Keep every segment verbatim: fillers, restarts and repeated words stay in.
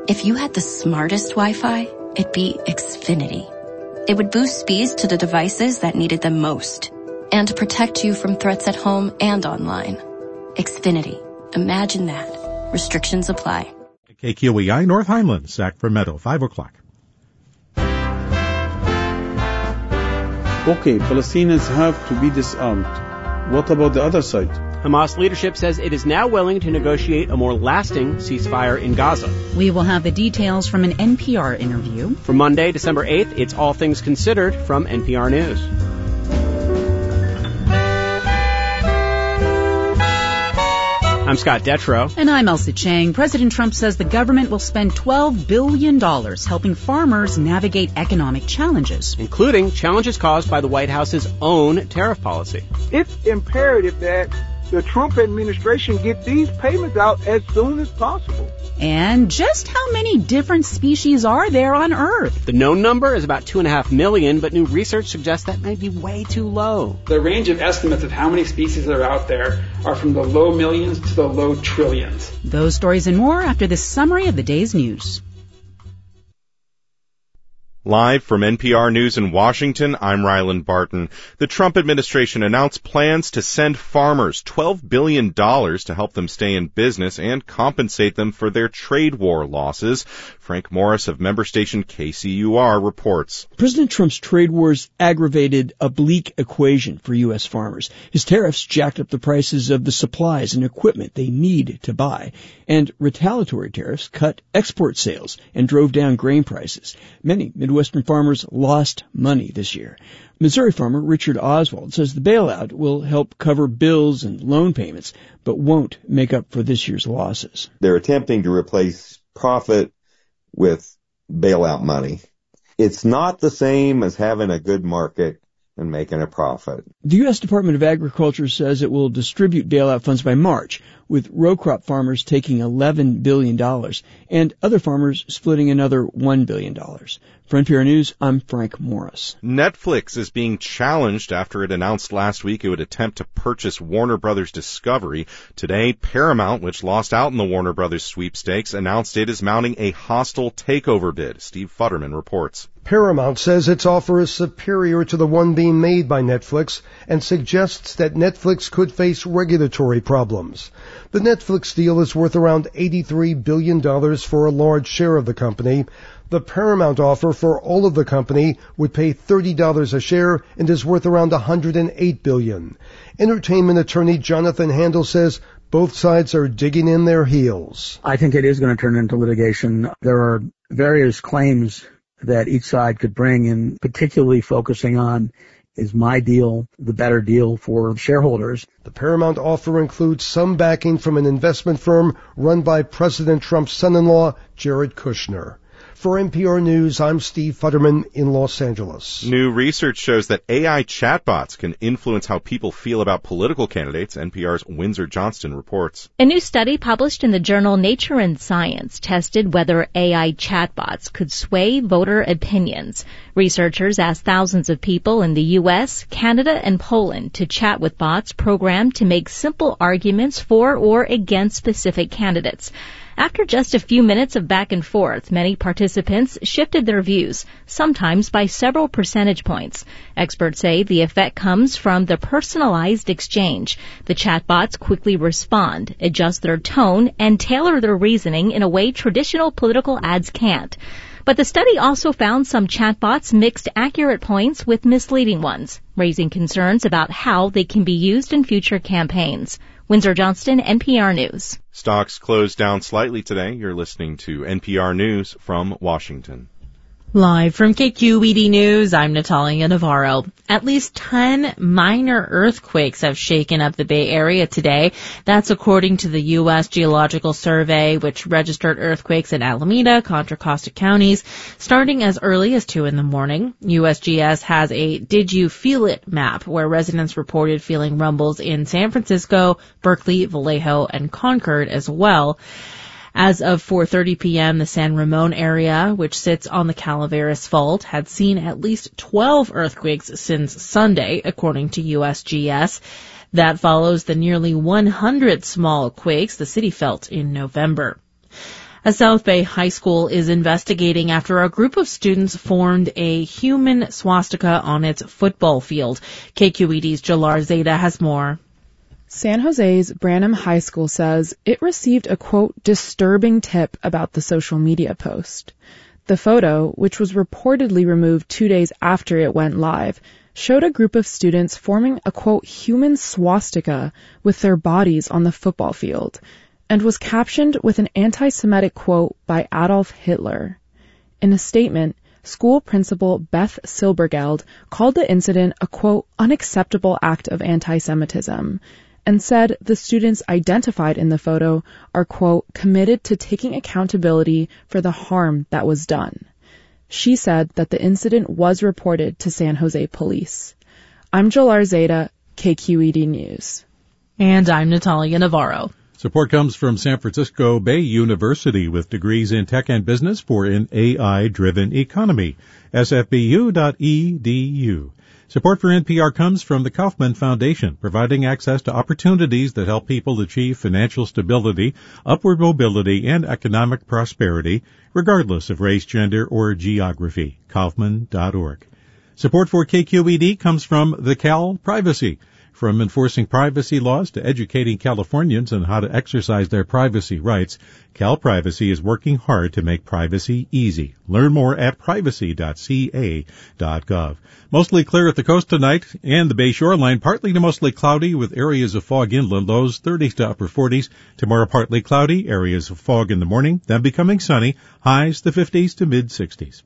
If you had the smartest Wi-Fi, it'd be Xfinity. It would boost speeds to the devices that needed them most and protect you from threats at home and online. Xfinity. Imagine that. Restrictions apply. K Q E I North Highlands, Sacramento, five o'clock. Okay, Palestinians have to be disarmed. What about the other side? Hamas leadership says it is now willing to negotiate a more lasting ceasefire in Gaza. We will have the details from an N P R interview. For Monday, December eighth, it's All Things Considered from N P R News. I'm Scott Detrow. And I'm Elsa Chang. President Trump says the government will spend twelve billion dollars helping farmers navigate economic challenges, including challenges caused by the White House's own tariff policy. It's imperative that the Trump administration get these payments out as soon as possible. And just how many different species are there on Earth? The known number is about two and a half million, but new research suggests that might be way too low. The range of estimates of how many species are out there are from the low millions to the low trillions. Those stories and more after this summary of the day's news. Live from N P R News in Washington, I'm Ryland Barton. The Trump administration announced plans to send farmers twelve billion dollars to help them stay in business and compensate them for their trade war losses. Frank Morris of member station K C U R reports. President Trump's trade wars aggravated a bleak equation for U S farmers. His tariffs jacked up the prices of the supplies and equipment they need to buy. And retaliatory tariffs cut export sales and drove down grain prices. Many Midwestern farmers lost money this year. Missouri farmer Richard Oswald says the bailout will help cover bills and loan payments, but won't make up for this year's losses. They're attempting to replace profit with bailout money. It's not the same as having a good market and making a profit. The U S Department of Agriculture says it will distribute bailout funds by March, with row crop farmers taking eleven billion dollars and other farmers splitting another one billion dollars. For N P R News, I'm Frank Morris. Netflix is being challenged after it announced last week it would attempt to purchase Warner Brothers Discovery. Today, Paramount, which lost out in the Warner Brothers sweepstakes, announced it is mounting a hostile takeover bid. Steve Futterman reports. Paramount says its offer is superior to the one being made by Netflix and suggests that Netflix could face regulatory problems. The Netflix deal is worth around eighty-three billion dollars for a large share of the company. The Paramount offer for all of the company would pay thirty dollars a share and is worth around one hundred eight billion dollars. Entertainment attorney Jonathan Handel says both sides are digging in their heels. I think it is going to turn into litigation. There are various claims that each side could bring, and particularly focusing on, is my deal the better deal for shareholders? The Paramount offer includes some backing from an investment firm run by President Trump's son-in-law, Jared Kushner. For N P R News, I'm Steve Futterman in Los Angeles. New research shows that A I chatbots can influence how people feel about political candidates. N P R's Windsor Johnston reports. A new study published in the journal Nature and Science tested whether A I chatbots could sway voter opinions. Researchers asked thousands of people in the U S, Canada, and Poland to chat with bots programmed to make simple arguments for or against specific candidates. After just a few minutes of back and forth, many participants shifted their views, sometimes by several percentage points. Experts say the effect comes from the personalized exchange. The chatbots quickly respond, adjust their tone, and tailor their reasoning in a way traditional political ads can't. But the study also found some chatbots mixed accurate points with misleading ones, raising concerns about how they can be used in future campaigns. Windsor Johnston, N P R News. Stocks closed down slightly today. You're listening to N P R News from Washington. Live from K Q E D News, I'm Natalia Navarro. At least ten minor earthquakes have shaken up the Bay Area today. That's according to the U S Geological Survey, which registered earthquakes in Alameda, Contra Costa counties, starting as early as two in the morning. U S G S has a Did You Feel It map, where residents reported feeling rumbles in San Francisco, Berkeley, Vallejo, and Concord as well. As of four thirty p.m., the San Ramon area, which sits on the Calaveras Fault, had seen at least twelve earthquakes since Sunday, according to U S G S. That follows the nearly one hundred small quakes the city felt in November. A South Bay high school is investigating after a group of students formed a human swastika on its football field. K Q E D's Jalar Zeta has more. San Jose's Branham High School says it received a, quote, disturbing tip about the social media post. The photo, which was reportedly removed two days after it went live, showed a group of students forming a, quote, human swastika with their bodies on the football field, and was captioned with an anti-Semitic quote by Adolf Hitler. In a statement, school principal Beth Silbergeld called the incident a, quote, unacceptable act of anti-Semitism, and said the students identified in the photo are, quote, committed to taking accountability for the harm that was done. She said that the incident was reported to San Jose police. I'm Jalar Zeta, K Q E D News. And I'm Natalia Navarro. Support comes from San Francisco Bay University with degrees in tech and business for an A I-driven economy. S F B U dot E D U. Support for N P R comes from the Kaufman Foundation, providing access to opportunities that help people achieve financial stability, upward mobility, and economic prosperity, regardless of race, gender, or geography. Kaufman dot org. Support for K Q E D comes from the Cal Privacy. From enforcing privacy laws to educating Californians on how to exercise their privacy rights, Cal Privacy is working hard to make privacy easy. Learn more at privacy dot c a dot gov. Mostly clear at the coast tonight and the Bay shoreline, partly to mostly cloudy with areas of fog inland, lows thirties to upper forties. Tomorrow partly cloudy, areas of fog in the morning, then becoming sunny, highs the fifties to mid-sixties.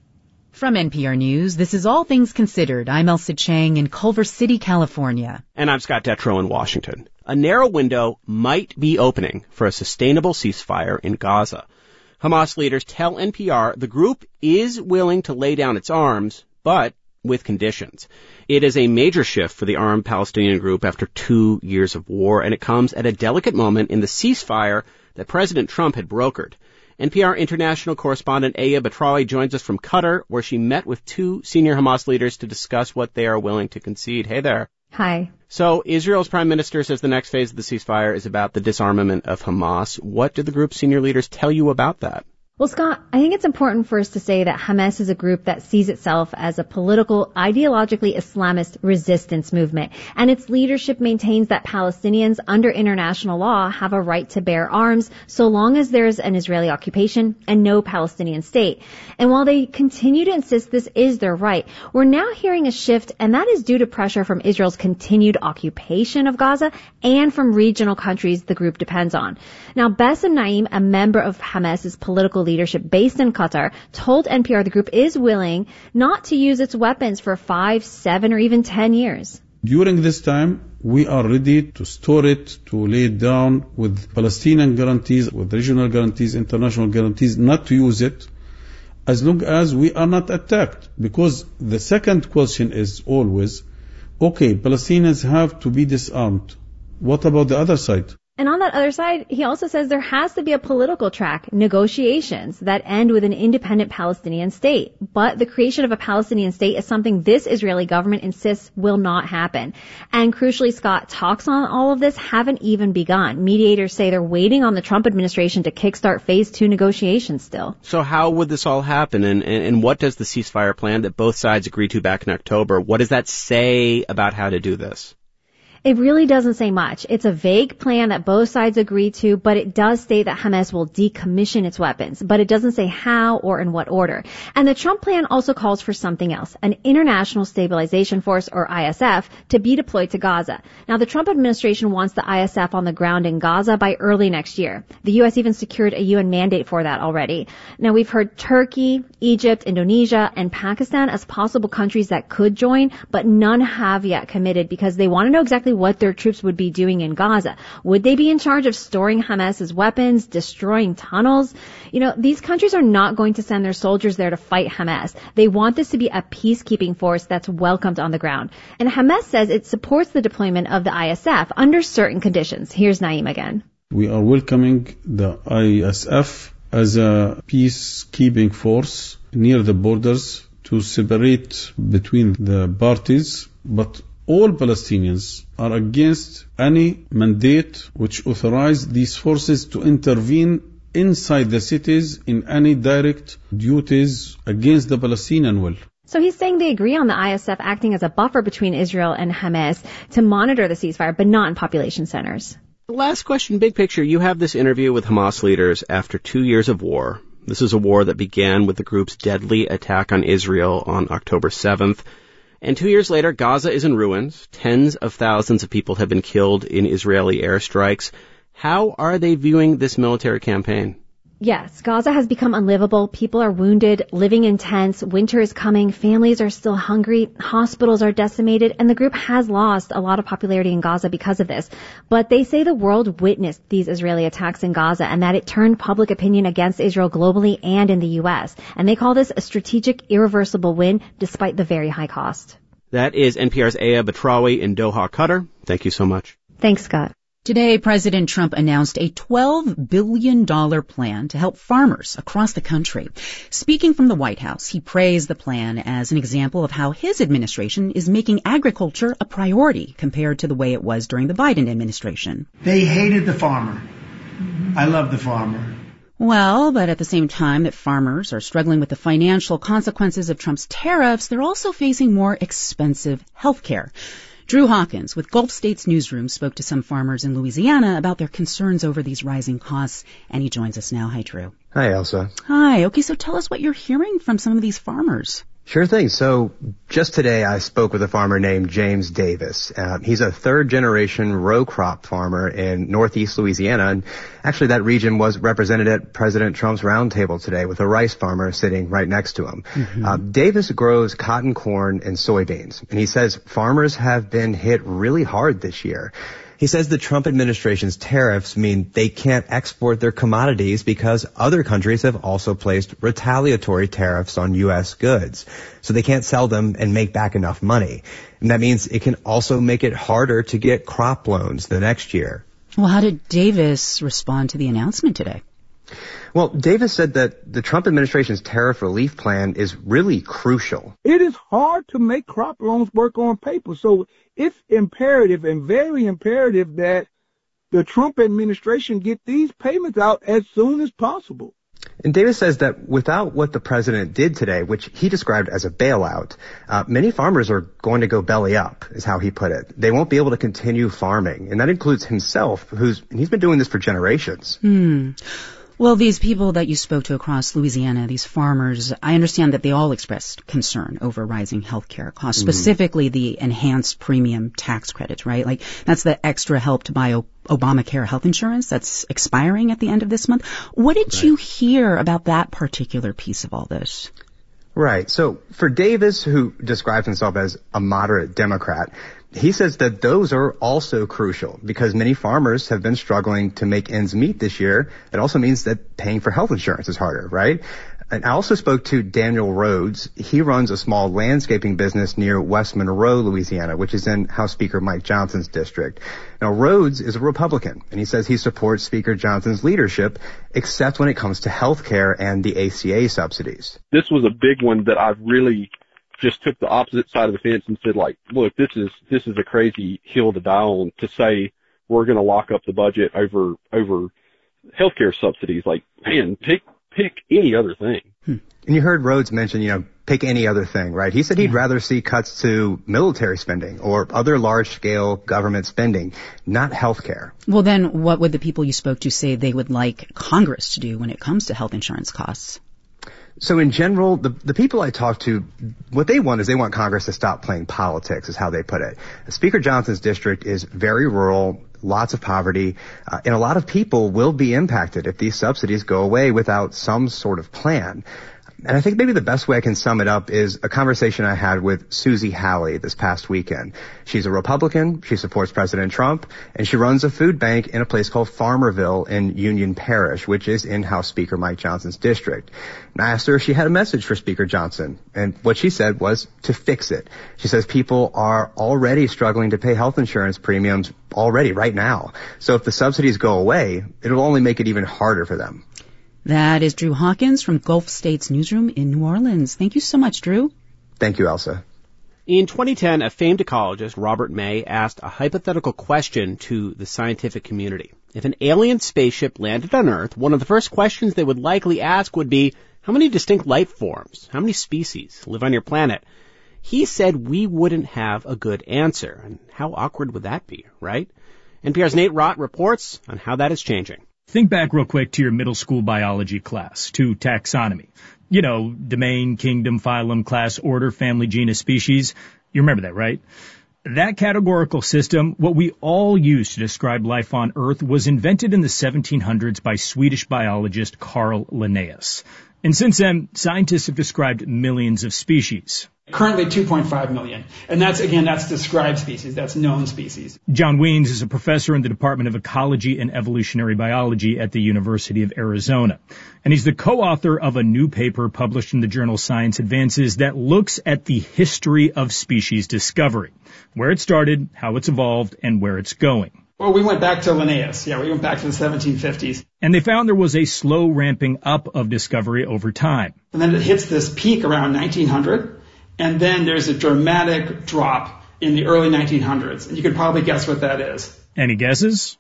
From N P R News, this is All Things Considered. I'm Elsa Chang in Culver City, California. And I'm Scott Detrow in Washington. A narrow window might be opening for a sustainable ceasefire in Gaza. Hamas leaders tell N P R the group is willing to lay down its arms, but with conditions. It is a major shift for the armed Palestinian group after two years of war, and it comes at a delicate moment in the ceasefire that President Trump had brokered. N P R international correspondent Aya Batrawi joins us from Qatar, where she met with two senior Hamas leaders to discuss what they are willing to concede. Hey there. Hi. So Israel's prime minister says the next phase of the ceasefire is about the disarmament of Hamas. What did the group's senior leaders tell you about that? Well, Scott, I think it's important for us to say that Hamas is a group that sees itself as a political, ideologically Islamist resistance movement, and its leadership maintains that Palestinians under international law have a right to bear arms so long as there is an Israeli occupation and no Palestinian state. And while they continue to insist this is their right, we're now hearing a shift, and that is due to pressure from Israel's continued occupation of Gaza and from regional countries the group depends on. Now, Bassem Naim, a member of Hamas's political leadership based in Qatar, told N P R the group is willing not to use its weapons for five, seven, or even ten years. During this time, we are ready to store it, to lay it down with Palestinian guarantees, with regional guarantees, international guarantees, not to use it as long as we are not attacked. Because the second question is always, okay, Palestinians have to be disarmed. What about the other side? And on that other side, he also says there has to be a political track, negotiations that end with an independent Palestinian state. But the creation of a Palestinian state is something this Israeli government insists will not happen. And crucially, Scott, talks on all of this haven't even begun. Mediators say they're waiting on the Trump administration to kickstart phase two negotiations still. So how would this all happen? And, and, and what does the ceasefire plan that both sides agreed to back in October, what does that say about how to do this? It really doesn't say much. It's a vague plan that both sides agree to, but it does state that Hamas will decommission its weapons, but it doesn't say how or in what order. And the Trump plan also calls for something else, an International Stabilization Force, or I S F, to be deployed to Gaza. Now, the Trump administration wants the I S F on the ground in Gaza by early next year. The U S even secured a U N mandate for that already. Now, we've heard Turkey, Egypt, Indonesia, and Pakistan as possible countries that could join, but none have yet committed because they want to know exactly what their troops would be doing in Gaza. Would they be in charge of storing Hamas's weapons, destroying tunnels? You know, these countries are not going to send their soldiers there to fight Hamas. They want this to be a peacekeeping force that's welcomed on the ground. And Hamas says it supports the deployment of the I S F under certain conditions. Here's Naim again. We are welcoming the I S F as a peacekeeping force near the borders to separate between the parties, but all Palestinians are against any mandate which authorizes these forces to intervene inside the cities in any direct duties against the Palestinian will. So he's saying they agree on the I S F acting as a buffer between Israel and Hamas to monitor the ceasefire, but not in population centers. Last question, big picture. You have this interview with Hamas leaders after two years of war. This is a war that began with the group's deadly attack on Israel on October seventh. And two years later, Gaza is in ruins. Tens of thousands of people have been killed in Israeli airstrikes. How are they viewing this military campaign? Yes, Gaza has become unlivable. People are wounded, living in tents. Winter is coming. Families are still hungry. Hospitals are decimated. And the group has lost a lot of popularity in Gaza because of this. But they say the world witnessed these Israeli attacks in Gaza and that it turned public opinion against Israel globally and in the U S. And they call this a strategic, irreversible win despite the very high cost. That is N P R's Aya Batrawi in Doha, Qatar. Thank you so much. Thanks, Scott. Today, President Trump announced a twelve billion dollars plan to help farmers across the country. Speaking from the White House, he praised the plan as an example of how his administration is making agriculture a priority compared to the way it was during the Biden administration. They hated the farmer. I love the farmer. Well, but at the same time that farmers are struggling with the financial consequences of Trump's tariffs, they're also facing more expensive health care. Drew Hawkins with Gulf States Newsroom spoke to some farmers in Louisiana about their concerns over these rising costs, and he joins us now. Hi, Drew. Hi, Elsa. Hi. Okay, so tell us what you're hearing from some of these farmers. Sure thing. So just today I spoke with a farmer named James Davis. Uh, he's a third-generation row crop farmer in northeast Louisiana. And actually that region was represented at President Trump's roundtable today with a rice farmer sitting right next to him. Mm-hmm. Uh, Davis grows cotton, corn, and soybeans. And he says farmers have been hit really hard this year. He says the Trump administration's tariffs mean they can't export their commodities because other countries have also placed retaliatory tariffs on U S goods. So they can't sell them and make back enough money. And that means it can also make it harder to get crop loans the next year. Well, how did Davis respond to the announcement today? Well, Davis said that the Trump administration's tariff relief plan is really crucial. It is hard to make crop loans work on paper. So it's imperative and very imperative that the Trump administration get these payments out as soon as possible. And Davis says that without what the president did today, which he described as a bailout, uh, many farmers are going to go belly up, is how he put it. They won't be able to continue farming. And that includes himself, who's he's been doing this for generations. Hmm. Well, these people that you spoke to across Louisiana, these farmers, I understand that they all expressed concern over rising health care costs, mm-hmm. specifically the enhanced premium tax credit, right? Like, that's the extra help to buy o- Obamacare health insurance that's expiring at the end of this month. What did right. you hear about that particular piece of all this? Right. So for Davis, who describes himself as a moderate Democrat, he says that those are also crucial because many farmers have been struggling to make ends meet this year. It also means that paying for health insurance is harder, right? And I also spoke to Daniel Rhodes. He runs a small landscaping business near West Monroe, Louisiana, which is in House Speaker Mike Johnson's district. Now, Rhodes is a Republican, and he says he supports Speaker Johnson's leadership, except when it comes to health care and the A C A subsidies. This was a big one that I've really just took the opposite side of the fence and said, like, look, this is this is a crazy hill to die on to say we're going to lock up the budget over over healthcare subsidies. Like, man, pick pick any other thing. Hmm. And you heard Rhodes mention, you know, pick any other thing, right? He said he'd yeah. rather see cuts to military spending or other large-scale government spending, not healthcare. Well, then what would the people you spoke to say they would like Congress to do when it comes to health insurance costs? So in general, the, the people I talked to, what they want is they want Congress to stop playing politics, is how they put it. Speaker Johnson's district is very rural, lots of poverty, uh, and a lot of people will be impacted if these subsidies go away without some sort of plan. And I think maybe the best way I can sum it up is a conversation I had with Susie Halley this past weekend. She's a Republican, she supports President Trump, and she runs a food bank in a place called Farmerville in Union Parish, which is in House Speaker Mike Johnson's district. And I asked her if she had a message for Speaker Johnson, and what she said was to fix it. She says people are already struggling to pay health insurance premiums already right now. So if the subsidies go away, it'll only make it even harder for them. That is Drew Hawkins from Gulf States Newsroom in New Orleans. Thank you so much, Drew. Thank you, Elsa. In twenty ten, a famed ecologist, Robert May, asked a hypothetical question to the scientific community. If an alien spaceship landed on Earth, one of the first questions they would likely ask would be, how many distinct life forms, how many species live on your planet? He said we wouldn't have a good answer. And how awkward would that be, right? N P R's Nate Rott reports on how that is changing. Think back real quick to your middle school biology class, to taxonomy. You know, domain, kingdom, phylum, class, order, family, genus, species. You remember that, right? That categorical system, what we all use to describe life on Earth, was invented in the seventeen hundreds by Swedish biologist Carl Linnaeus. And since then, scientists have described millions of species. Currently two point five million. And that's, again, that's described species. That's known species. John Wiens is a professor in the Department of Ecology and Evolutionary Biology at the University of Arizona. And he's the co-author of a new paper published in the journal Science Advances that looks at the history of species discovery, where it started, how it's evolved, and where it's going. Well, we went back to Linnaeus. Yeah, we went back to the seventeen fifties. And they found there was a slow ramping up of discovery over time. And then it hits this peak around nineteen hundred. And then there's a dramatic drop in the early nineteen hundreds. And you can probably guess what that is. Any guesses?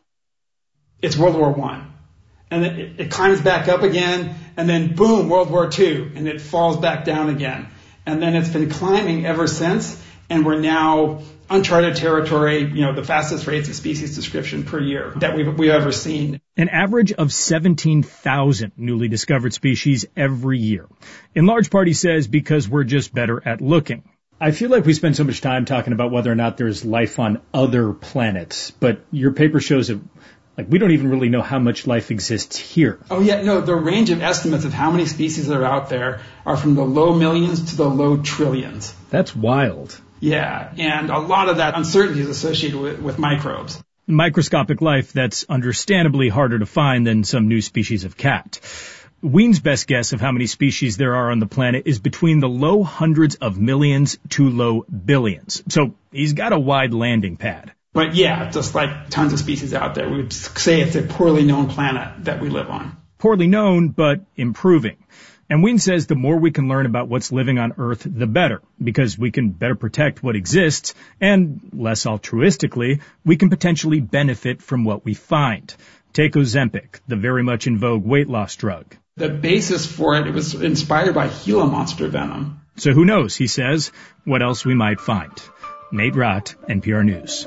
It's World War One. And then it, it climbs back up again. And then boom, World War Two. And it falls back down again. And then it's been climbing ever since. And we're now uncharted territory, you know, the fastest rates of species description per year that we've, we've ever seen. An average of seventeen thousand newly discovered species every year. In large part, he says, because we're just better at looking. I feel like we spend so much time talking about whether or not there's life on other planets, but your paper shows that, like, we don't even really know how much life exists here. Oh, yeah, no, the range of estimates of how many species are out there are from the low millions to the low trillions. That's wild. Yeah, and a lot of that uncertainty is associated with, with microbes. Microscopic life that's understandably harder to find than some new species of cat. Wiens' best guess of how many species there are on the planet is between the low hundreds of millions to low billions. So he's got a wide landing pad. But yeah, just like tons of species out there, we would say it's a poorly known planet that we live on. Poorly known, but improving. And Wiens says the more we can learn about what's living on Earth, the better, because we can better protect what exists, and, less altruistically, we can potentially benefit from what we find. Take Ozempic, the very much in vogue weight loss drug. The basis for it, it was inspired by Gila monster venom. So who knows, he says, what else we might find. Nate Rott, N P R News.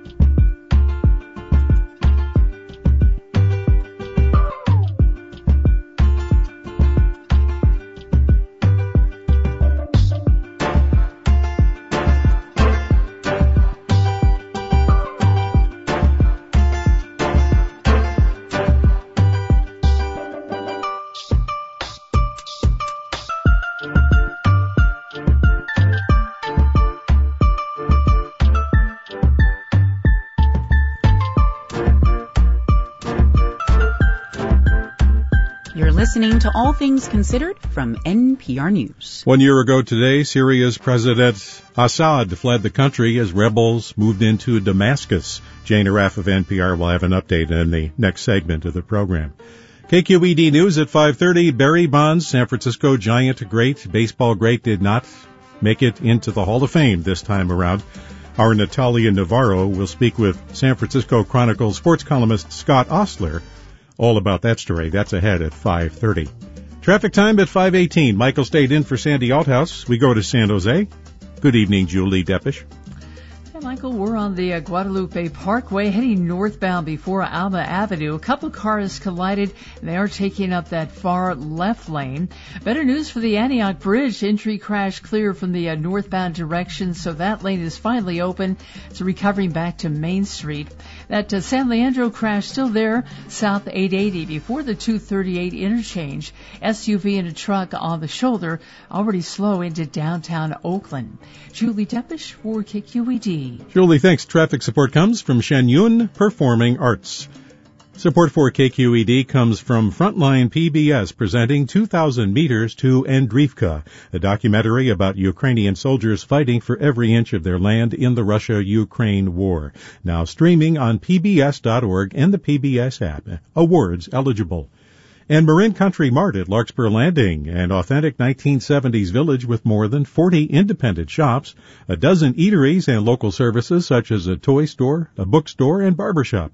Listening to All Things Considered from N P R News. One year ago today, Syria's President Assad fled the country as rebels moved into Damascus. Jane Araf of N P R will have an update in the next segment of the program. K Q E D News at five thirty. Barry Bonds, San Francisco Giant great, baseball great, did not make it into the Hall of Fame this time around. Our Natalia Navarro will speak with San Francisco Chronicle sports columnist Scott Ostler all about that story. That's ahead at five thirty. Traffic time at five eighteen. Michael stayed in for Sandy Althouse. We go to San Jose. Good evening, Julie Deppish. Hey, Michael, we're on the uh, Guadalupe Parkway heading northbound before Alma Avenue. A couple of cars collided, and they are taking up that far left lane. Better news for the Antioch Bridge. Entry crash clear from the uh, northbound direction, so that lane is finally open. It's recovering back to Main Street. That uh, San Leandro crash still there, south eight eighty before the two thirty-eight interchange. S U V and a truck on the shoulder, already slow into downtown Oakland. Julie Deppish for K Q E D. Julie, thanks. Traffic support comes from Shen Yun Performing Arts. Support for K Q E D comes from Frontline P B S, presenting two thousand meters to Andriivka, a documentary about Ukrainian soldiers fighting for every inch of their land in the Russia-Ukraine war. Now streaming on P B S dot org and the P B S app. Awards eligible. And Marin Country Mart at Larkspur Landing, an authentic nineteen seventies village with more than forty independent shops, a dozen eateries and local services such as a toy store, a bookstore, and barbershop.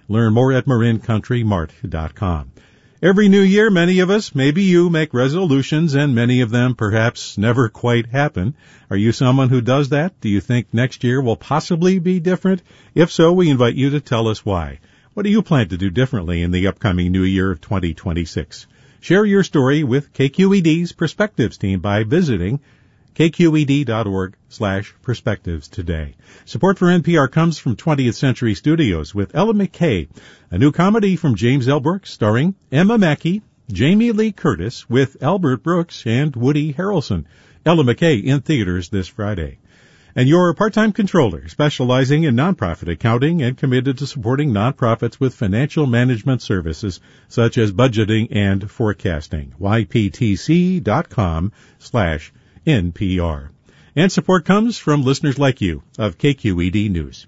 Learn more at marin country mart dot com. Every new year, many of us, maybe you, make resolutions, and many of them perhaps never quite happen. Are you someone who does that? Do you think next year will possibly be different? If so, we invite you to tell us why. What do you plan to do differently in the upcoming new year of twenty twenty-six? Share your story with K Q E D's Perspectives team by visiting k q e d dot org slash perspectives today. Support for N P R comes from twentieth Century Studios with Ella McKay, a new comedy from James L. Brooks starring Emma Mackey, Jamie Lee Curtis with Albert Brooks and Woody Harrelson. Ella McKay in theaters this Friday. And you're a part-time controller specializing in nonprofit accounting and committed to supporting nonprofits with financial management services such as budgeting and forecasting. y p t c dot com slash N P R. And support comes from listeners like you of K Q E D News.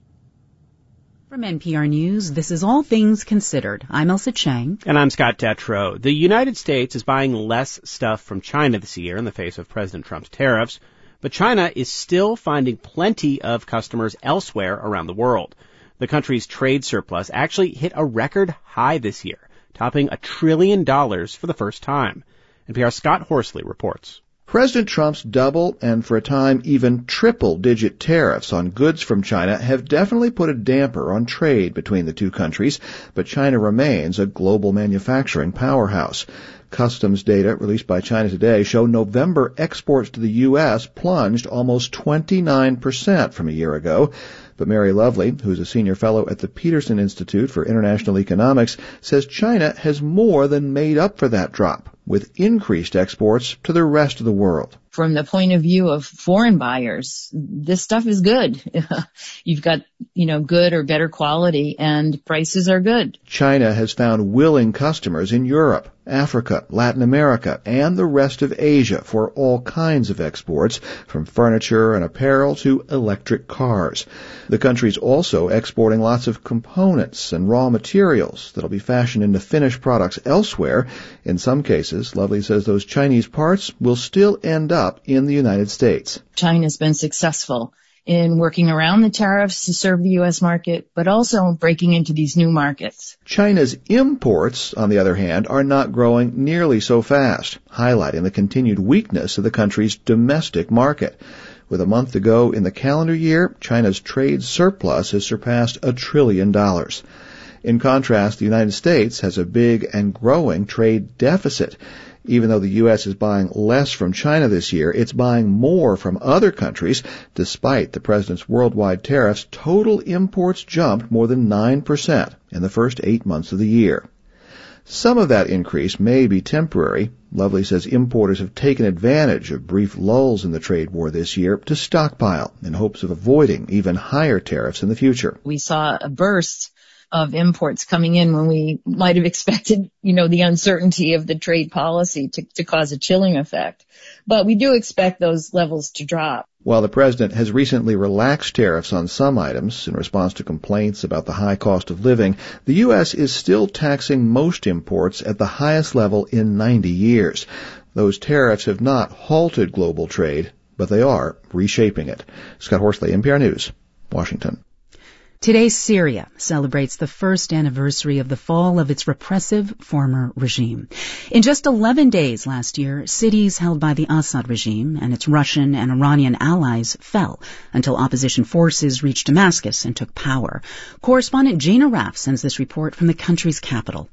From N P R News, this is All Things Considered. I'm Elsa Chang. And I'm Scott Tetrow. The United States is buying less stuff from China this year in the face of President Trump's tariffs, but China is still finding plenty of customers elsewhere around the world. The country's trade surplus actually hit a record high this year, topping a trillion dollars for the first time. N P R's Scott Horsley reports. President Trump's double and for a time even triple-digit tariffs on goods from China have definitely put a damper on trade between the two countries, but China remains a global manufacturing powerhouse. Customs data released by China Today show November exports to the U S plunged almost twenty-nine percent from a year ago. But Mary Lovely, who's a senior fellow at the Peterson Institute for International Economics, says China has more than made up for that drop, with increased exports to the rest of the world. From the point of view of foreign buyers, this stuff is good. You've got, you know, good or better quality, and prices are good. China has found willing customers in Europe, Africa, Latin America, and the rest of Asia for all kinds of exports, from furniture and apparel to electric cars. The country's also exporting lots of components and raw materials that'll be fashioned into finished products elsewhere. In some cases, Lovely says those Chinese parts will still end up in the United States. China's been successful in working around the tariffs to serve the U S market, but also breaking into these new markets. China's imports, on the other hand, are not growing nearly so fast, highlighting the continued weakness of the country's domestic market. With a month to go in the calendar year, China's trade surplus has surpassed a trillion dollars. In contrast, the United States has a big and growing trade deficit. Even though the U S is buying less from China this year, it's buying more from other countries. Despite the president's worldwide tariffs, total imports jumped more than nine percent in the first eight months of the year. Some of that increase may be temporary. Lovely says importers have taken advantage of brief lulls in the trade war this year to stockpile in hopes of avoiding even higher tariffs in the future. We saw a burst of imports coming in when we might have expected, you know, the uncertainty of the trade policy to, to cause a chilling effect. But we do expect those levels to drop. While the president has recently relaxed tariffs on some items in response to complaints about the high cost of living, the U S is still taxing most imports at the highest level in ninety years. Those tariffs have not halted global trade, but they are reshaping it. Scott Horsley, N P R News, Washington. Today, Syria celebrates the first anniversary of the fall of its repressive former regime. In just eleven days last year, cities held by the Assad regime and its Russian and Iranian allies fell until opposition forces reached Damascus and took power. Correspondent Gina Raff sends this report from the country's capital.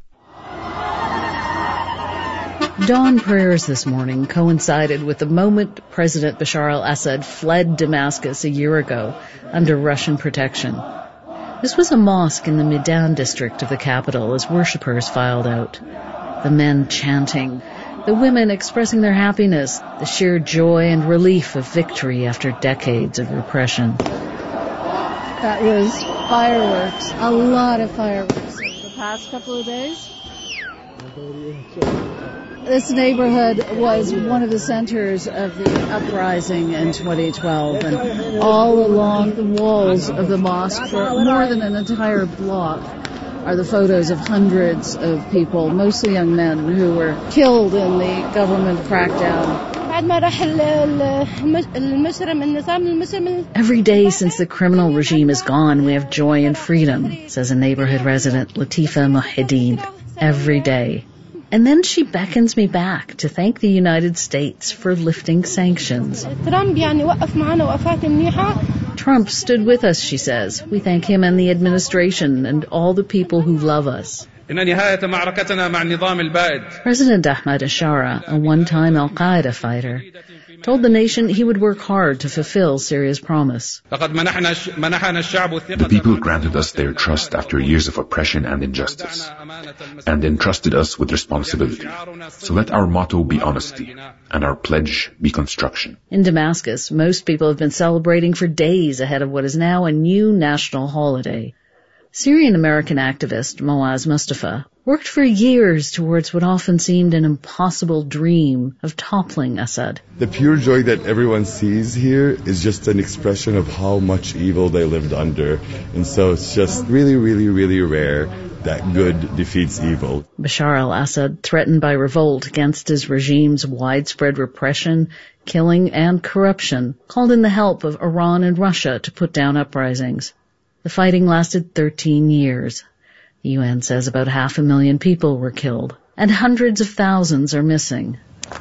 Dawn prayers this morning coincided with the moment President Bashar al-Assad fled Damascus a year ago under Russian protection. This was a mosque in the Medan district of the capital as worshippers filed out. The men chanting, the women expressing their happiness, the sheer joy and relief of victory after decades of repression. That was fireworks, a lot of fireworks over the past couple of days. This neighborhood was one of the centers of the uprising in twenty twelve, and all along the walls of the mosque for more than an entire block are the photos of hundreds of people, mostly young men, who were killed in the government crackdown. Every day since the criminal regime is gone, we have joy and freedom, says a neighborhood resident, Latifa Muhyiddin. Every day. And then she beckons me back to thank the United States for lifting sanctions. Trump stood with us, she says. We thank him and the administration and all the people who love us. President Ahmad Ashara, a one-time Al-Qaeda fighter, told the nation he would work hard to fulfill Syria's promise. The people granted us their trust after years of oppression and injustice, and entrusted us with responsibility. So let our motto be honesty, and our pledge be construction. In Damascus, most people have been celebrating for days ahead of what is now a new national holiday. Syrian-American activist Moaz Mustafa worked for years towards what often seemed an impossible dream of toppling Assad. The pure joy that everyone sees here is just an expression of how much evil they lived under. And so it's just really, really, really rare that good defeats evil. Bashar al-Assad, threatened by revolt against his regime's widespread repression, killing, and corruption, called in the help of Iran and Russia to put down uprisings. The fighting lasted thirteen years. The U N says about half a million people were killed, and hundreds of thousands are missing.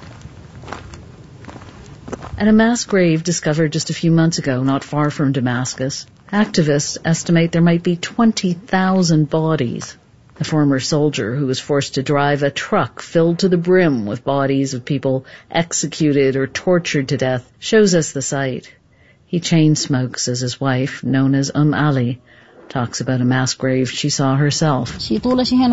At a mass grave discovered just a few months ago, not far from Damascus, activists estimate there might be twenty thousand bodies. A former soldier who was forced to drive a truck filled to the brim with bodies of people executed or tortured to death shows us the site. He chain smokes as his wife, known as Umm Ali, talks about a mass grave she saw herself. All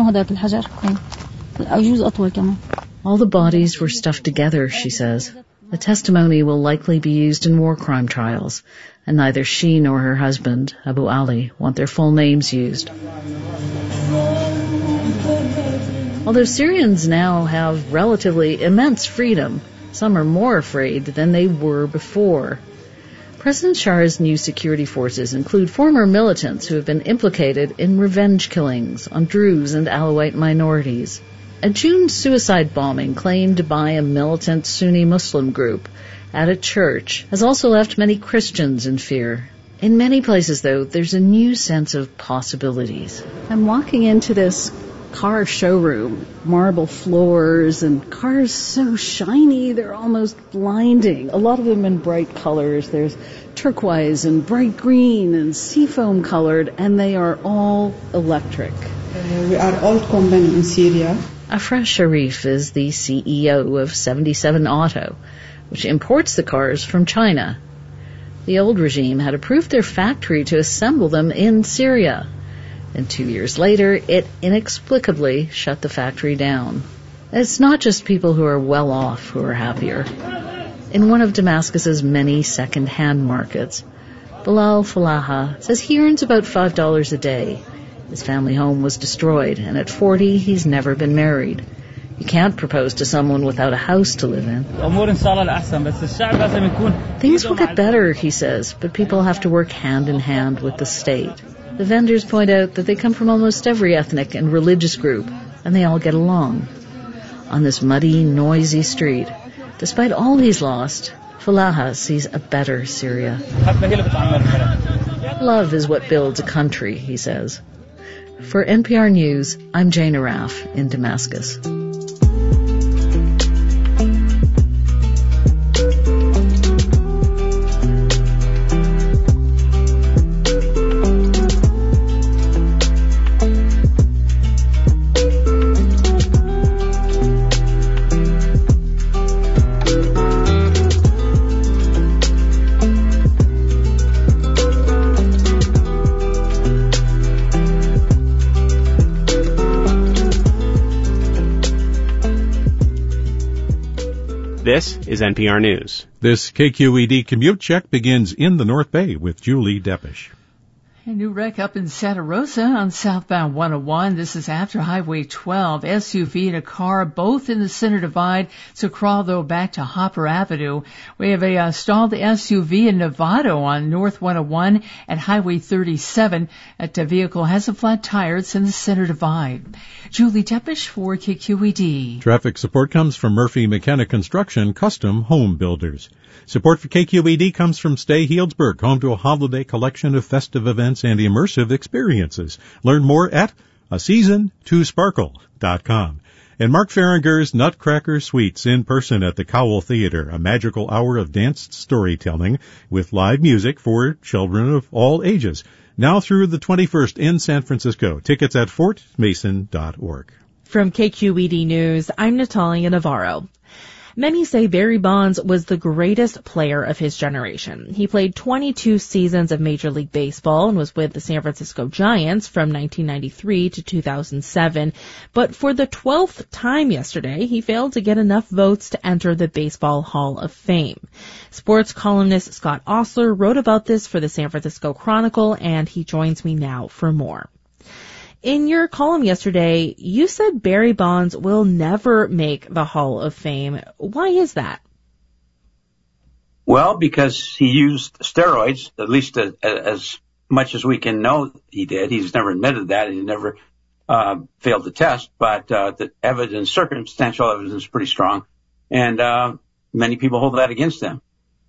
the bodies were stuffed together, she says. The testimony will likely be used in war crime trials, and neither she nor her husband, Abu Ali, want their full names used. Although Syrians now have relatively immense freedom, some are more afraid than they were before. President Shah's new security forces include former militants who have been implicated in revenge killings on Druze and Alawite minorities. A June suicide bombing claimed by a militant Sunni Muslim group at a church has also left many Christians in fear. In many places, though, there's a new sense of possibilities. I'm walking into this car showroom, marble floors and cars so shiny they're almost blinding. A lot of them in bright colors. There's turquoise and bright green and seafoam colored, and they are all electric. Uh, we are old company in Syria. Afra Sharif is the C E O of seventy-seven Auto, which imports the cars from China. The old regime had approved their factory to assemble them in Syria. And two years later, it inexplicably shut the factory down. It's not just people who are well off who are happier. In one of Damascus's many second-hand markets, Bilal Falaha says he earns about five dollars a day. His family home was destroyed, and at forty, he's never been married. You can't propose to someone without a house to live in. Things will get better, he says, but people have to work hand in hand with the state. The vendors point out that they come from almost every ethnic and religious group, and they all get along. On this muddy, noisy street, despite all he's lost, Falaha sees a better Syria. Love is what builds a country, he says. For N P R News, I'm Jane Araf in Damascus. This is N P R News. This K Q E D commute check begins in the North Bay with Julie Deppish. A new wreck up in Santa Rosa on southbound one oh one. This is after Highway twelve. S U V and a car both in the center divide. So crawl, though, back to Hopper Avenue. We have a uh, stalled S U V in Novato on North one oh one at Highway thirty-seven. That uh, vehicle has a flat tire. It's in the center divide. Julie Tepish for K Q E D. Traffic support comes from Murphy McKenna Construction, custom home builders. Support for K Q E D comes from Stay Healdsburg, home to a holiday collection of festive events and immersive experiences. Learn more at a season to sparkle dot com. And Mark Farringer's Nutcracker Suites in person at the Cowell Theater, a magical hour of danced storytelling with live music for children of all ages. Now through the twenty-first in San Francisco. Tickets at fort mason dot org. From K Q E D News, I'm Natalia Navarro. Many say Barry Bonds was the greatest player of his generation. He played twenty-two seasons of Major League Baseball and was with the San Francisco Giants from nineteen ninety-three to two thousand seven. But for the twelfth time yesterday, he failed to get enough votes to enter the Baseball Hall of Fame. Sports columnist Scott Ostler wrote about this for the San Francisco Chronicle, and he joins me now for more. In your column yesterday, you said Barry Bonds will never make the Hall of Fame. Why is that? Well, because he used steroids, at least as, as much as we can know he did. He's never admitted that. He never uh, failed the test, but uh, the evidence, circumstantial evidence is pretty strong, and uh, many people hold that against him.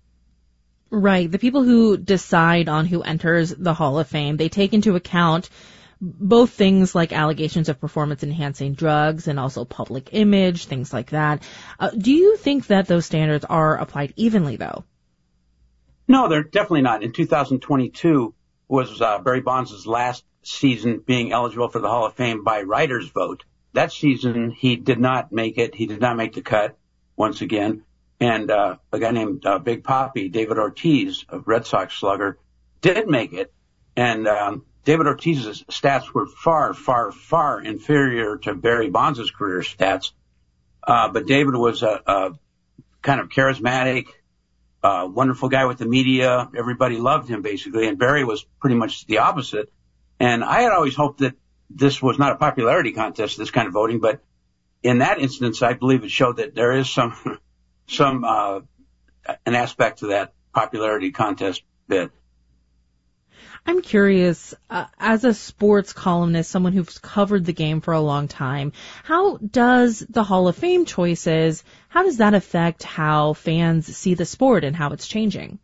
Right. The people who decide on who enters the Hall of Fame, they take into account both things like allegations of performance-enhancing drugs and also public image, things like that. Uh, do you think that those standards are applied evenly, though? No, they're definitely not. In two thousand twenty-two was uh, Barry Bonds' last season being eligible for the Hall of Fame by writers' vote. That season, he did not make it. He did not make the cut once again. And uh, a guy named uh, Big Papi, David Ortiz, a Red Sox slugger, did make it. And um, David Ortiz's stats were far, far, far inferior to Barry Bonds' career stats. Uh, but David was a, a kind of charismatic, uh, wonderful guy with the media. Everybody loved him, basically. And Barry was pretty much the opposite. And I had always hoped that this was not a popularity contest, this kind of voting. But in that instance, I believe it showed that there is some, some, uh, an aspect to that popularity contest bit. I'm curious, uh, as a sports columnist, someone who's covered the game for a long time, how does the Hall of Fame choices, how does that affect how fans see the sport and how it's changing?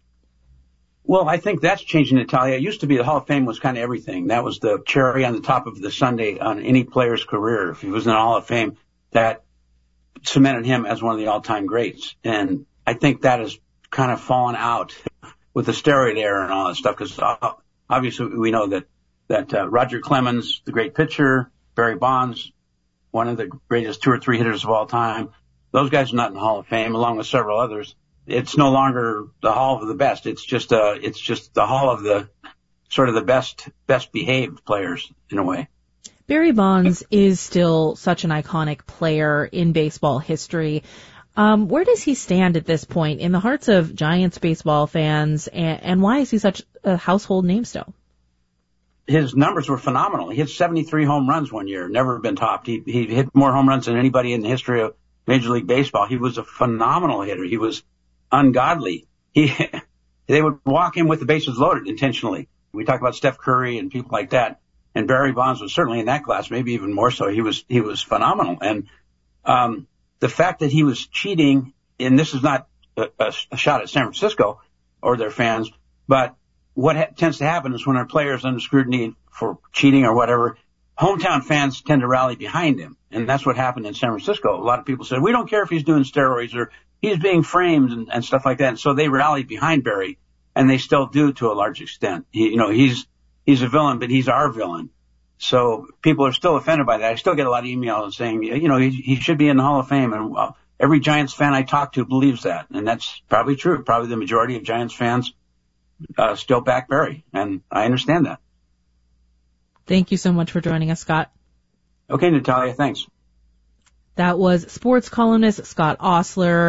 Well, I think that's changing, Natalia. It used to be the Hall of Fame was kind of everything. That was the cherry on the top of the sundae on any player's career. If he was in the Hall of Fame, that cemented him as one of the all-time greats. And I think that has kind of fallen out with the steroid era and all that stuff, because uh, obviously we know that that uh, Roger Clemens, the great pitcher, Barry Bonds, one of the greatest two or three hitters of all time, those guys are not in the Hall of Fame, along with several others. It's no longer the Hall of the Best. It's just uh, it's just the Hall of the sort of the best best behaved players in a way. Barry Bonds is still such an iconic player in baseball history. Um, where does he stand at this point in the hearts of Giants baseball fans, and, and why is he such a household name still? His numbers were phenomenal. He hit seventy-three home runs one year, never been topped. He, he hit more home runs than anybody in the history of Major League Baseball. He was a phenomenal hitter. He was ungodly. He, they would walk him with the bases loaded intentionally. We talk about Steph Curry and people like that, and Barry Bonds was certainly in that class, maybe even more so. He was he was phenomenal, and um the fact that he was cheating, and this is not a, a, a shot at San Francisco or their fans, but what ha- tends to happen is when our players under scrutiny for cheating or whatever, hometown fans tend to rally behind him. And that's what happened in San Francisco. A lot of people said, we don't care if he's doing steroids or he's being framed and, and stuff like that. And so they rallied behind Barry, and they still do to a large extent. He, you know, he's he's a villain, but he's our villain. So people are still offended by that. I still get a lot of emails saying, you know, he, he should be in the Hall of Fame. And uh, every Giants fan I talk to believes that. And that's probably true. Probably the majority of Giants fans uh, still back Barry. And I understand that. Thank you so much for joining us, Scott. Okay, Natalia, thanks. That was sports columnist Scott Ostler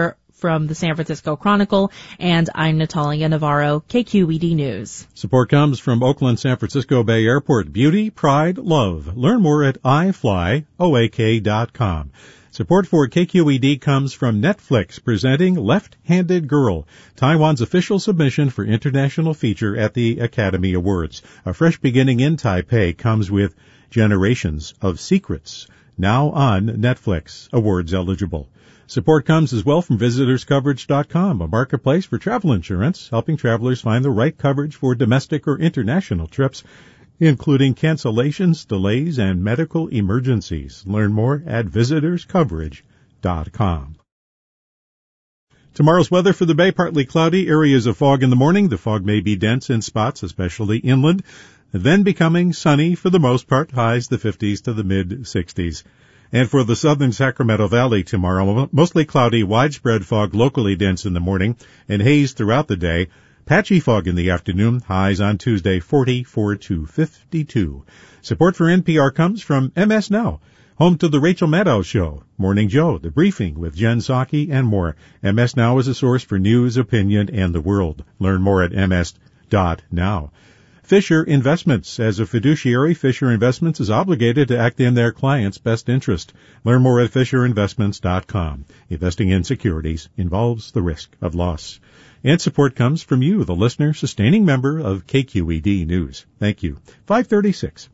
from the San Francisco Chronicle, and I'm Natalia Navarro, K Q E D News. Support comes from Oakland San Francisco Bay Airport. Beauty, pride, love. Learn more at i fly oak dot com. Support for K Q E D comes from Netflix, presenting Left-Handed Girl, Taiwan's official submission for international feature at the Academy Awards. A fresh beginning in Taipei comes with Generations of Secrets, now on Netflix, awards eligible. Support comes as well from visitors coverage dot com, a marketplace for travel insurance, helping travelers find the right coverage for domestic or international trips, including cancellations, delays, and medical emergencies. Learn more at visitors coverage dot com. Tomorrow's weather for the Bay, partly cloudy, areas of fog in the morning. The fog may be dense in spots, especially inland, then becoming sunny for the most part, highs the fifties to the mid-sixties. And for the southern Sacramento Valley tomorrow, mostly cloudy, widespread fog, locally dense in the morning, and haze throughout the day. Patchy fog in the afternoon, highs on Tuesday forty-four to fifty-two. Support for N P R comes from M S Now, home to the Rachel Maddow Show, Morning Joe, The Briefing with Jen Psaki, and more. M S Now is a source for news, opinion, and the world. Learn more at m s dot now. Fisher Investments. As a fiduciary, Fisher Investments is obligated to act in their client's best interest. Learn more at fisher investments dot com. Investing in securities involves the risk of loss. And support comes from you, the listener, sustaining member of K Q E D News. Thank you. five thirty-six.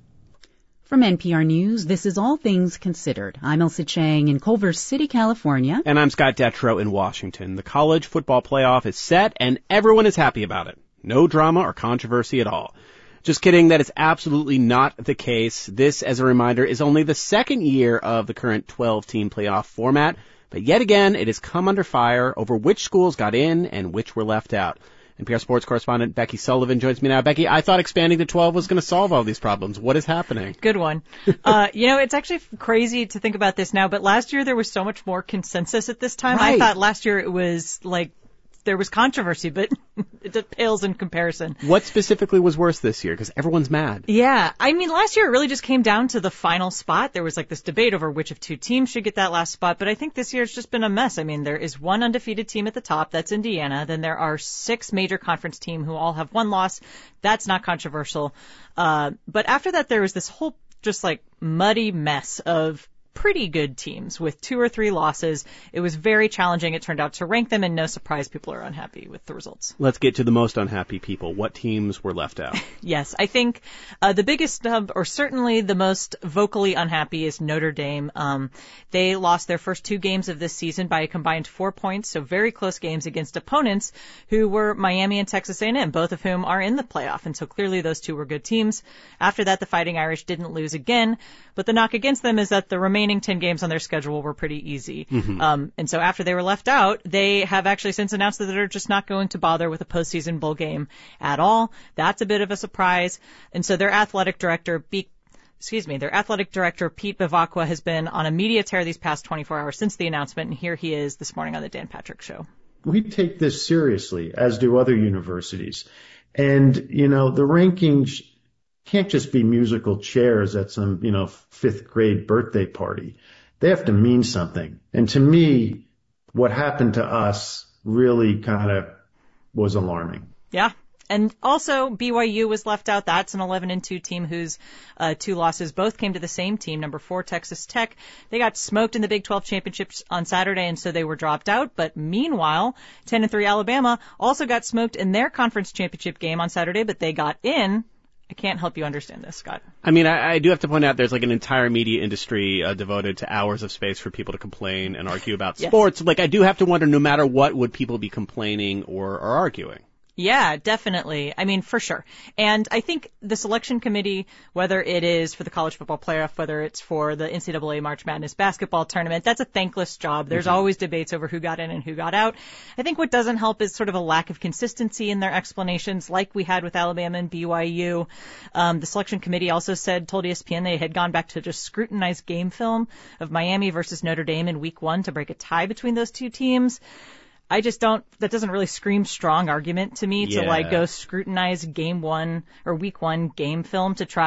From N P R News, this is All Things Considered. I'm Elsa Chang in Culver City, California. And I'm Scott Detrow in Washington. The college football playoff is set, and everyone is happy about it. No drama or controversy at all. Just kidding, that is absolutely not the case. This, as a reminder, is only the second year of the current twelve-team playoff format. But yet again, it has come under fire over which schools got in and which were left out. N P R sports correspondent Becky Sullivan joins me now. Becky, I thought expanding to twelve was going to solve all these problems. What is happening? Good one. uh, you know, it's actually crazy to think about this now, but last year there was so much more consensus at this time. Right. I thought last year it was like there was controversy, but it pales in comparison. What specifically was worse this year? Because everyone's mad. Yeah. I mean, last year it really just came down to the final spot. There was like this debate over which of two teams should get that last spot. But I think this year it's just been a mess. I mean, there is one undefeated team at the top. That's Indiana. Then there are six major conference teams who all have one loss. That's not controversial. Uh, but after that, there was this whole just like muddy mess of pretty good teams with two or three losses. It was very challenging, it turned out, to rank them, and no surprise, people are unhappy with the results. Let's get to the most unhappy people. What teams were left out? Yes, I think uh, the biggest, uh, or certainly the most vocally unhappy, is Notre Dame. Um, they lost their first two games of this season by a combined four points, so very close games against opponents who were Miami and Texas A and M, both of whom are in the playoff, and so clearly those two were good teams. After that, the Fighting Irish didn't lose again, but the knock against them is that the remaining ten games on their schedule were pretty easy. Mm-hmm. Um, and so after they were left out, they have actually since announced that they're just not going to bother with a postseason bowl game at all. That's a bit of a surprise. And so their athletic director, Be- excuse me, their athletic director, Pete Bevacqua, has been on a media tear these past twenty-four hours since the announcement. And here he is this morning on the Dan Patrick Show. We take this seriously, as do other universities. And, you know, the rankings can't just be musical chairs at some, you know, fifth grade birthday party. They have to mean something. And to me, what happened to us really kind of was alarming. Yeah. And also, B Y U was left out. That's an eleven and two team whose uh, two losses both came to the same team, number four, Texas Tech. They got smoked in the Big twelve championships on Saturday, and so they were dropped out. But meanwhile, ten and three Alabama also got smoked in their conference championship game on Saturday, but they got in. I can't help you understand this, Scott. I mean, I, I do have to point out there's like an entire media industry uh, devoted to hours of space for people to complain and argue about Yes. sports. Like, I do have to wonder, no matter what, would people be complaining or, or arguing? Yeah, definitely. I mean, for sure. And I think the selection committee, whether it is for the college football playoff, whether it's for the N C double A March Madness basketball tournament, that's a thankless job. There's mm-hmm. always debates over who got in and who got out. I think what doesn't help is sort of a lack of consistency in their explanations, like we had with Alabama and B Y U. Um, the selection committee also said, told E S P N they had gone back to just scrutinize game film of Miami versus Notre Dame in week one to break a tie between those two teams. I just don't, that doesn't really scream strong argument to me yeah. to like go scrutinize game one or week one game film to try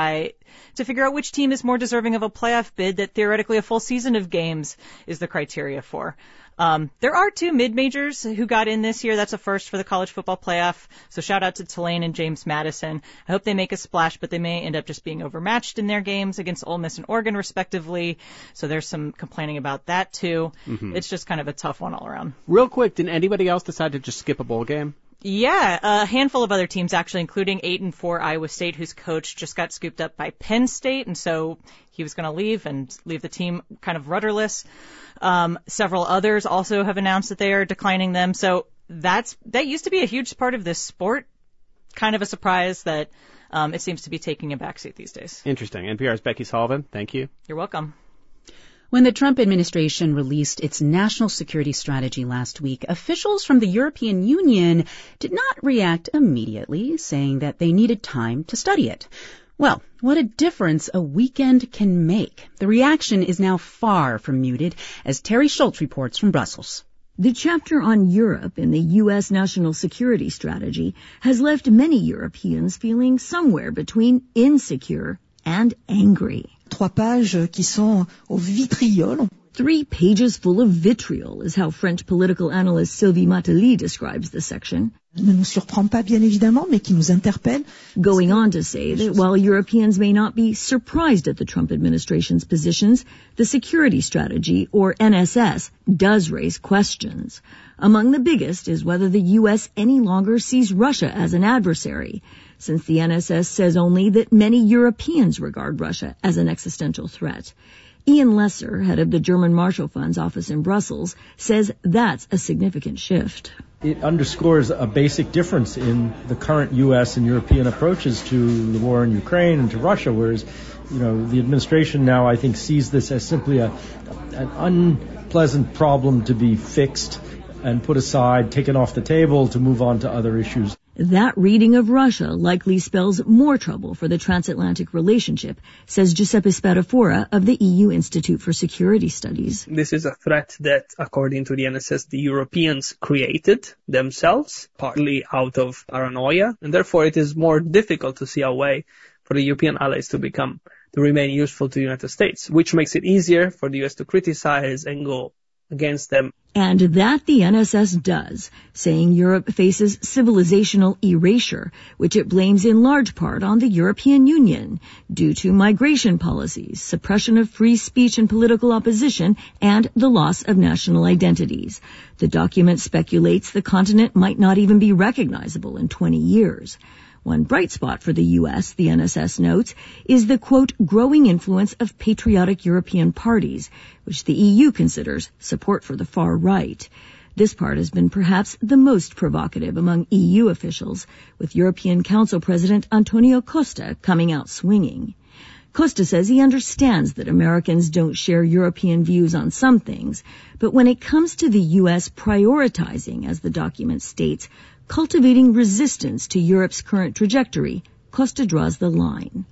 to figure out which team is more deserving of a playoff bid that theoretically a full season of games is the criteria for. Um, there are two mid-majors who got in this year. That's a first for the college football playoff. So shout out to Tulane and James Madison. I hope they make a splash, but they may end up just being overmatched in their games against Ole Miss and Oregon, respectively. So there's some complaining about that, too. Mm-hmm. It's just kind of a tough one all around. Real quick, did anybody else decide to just skip a bowl game? Yeah, a handful of other teams, actually, including eight and four Iowa State, whose coach just got scooped up by Penn State, and so he was going to leave and leave the team kind of rudderless. Um, several others also have announced that they are declining them. So that's that used to be a huge part of this sport. Kind of a surprise that um, it seems to be taking a backseat these days. Interesting. N P R's Becky Sullivan, thank you. You're welcome. When the Trump administration released its national security strategy last week, officials from the European Union did not react immediately, saying that they needed time to study it. Well, what a difference a weekend can make. The reaction is now far from muted, as Terry Schultz reports from Brussels. The chapter on Europe in the U S national security strategy has left many Europeans feeling somewhere between insecure and angry. Trois pages qui sont au vitriol. Three pages full of vitriol is how French political analyst Sylvie Matteli describes the section. Ne nous surprend pas, bien évidemment, mais qui nous interpelle. Going on to say that while Europeans may not be surprised at the Trump administration's positions, the security strategy, or N S S, does raise questions. Among the biggest is whether the U S any longer sees Russia as an adversary, since the N S S says only that many Europeans regard Russia as an existential threat. Ian Lesser, head of the German Marshall Fund's office in Brussels, says that's a significant shift. It underscores a basic difference in the current U S and European approaches to the war in Ukraine and to Russia, whereas, you know, the administration now, I think, sees this as simply a, an unpleasant problem to be fixed and put aside, taken off the table to move on to other issues. That reading of Russia likely spells more trouble for the transatlantic relationship, says Giuseppe Spadafora of the E U Institute for Security Studies. This is a threat that, according to the N S S, the Europeans created themselves, partly out of paranoia, and therefore it is more difficult to see a way for the European allies to become, to remain useful to the United States, which makes it easier for the U S to criticize and go against them. And that the N S S does, saying Europe faces civilizational erasure, which it blames in large part on the European Union, due to migration policies, suppression of free speech and political opposition, and the loss of national identities. The document speculates the continent might not even be recognizable in twenty years. One bright spot for the U S, the N S S notes, is the, quote, growing influence of patriotic European parties, which the E U considers support for the far right. This part has been perhaps the most provocative among E U officials, with European Council President Antonio Costa coming out swinging. Costa says he understands that Americans don't share European views on some things, but when it comes to the U S prioritizing, as the document states, cultivating resistance to Europe's current trajectory, Costa draws the line.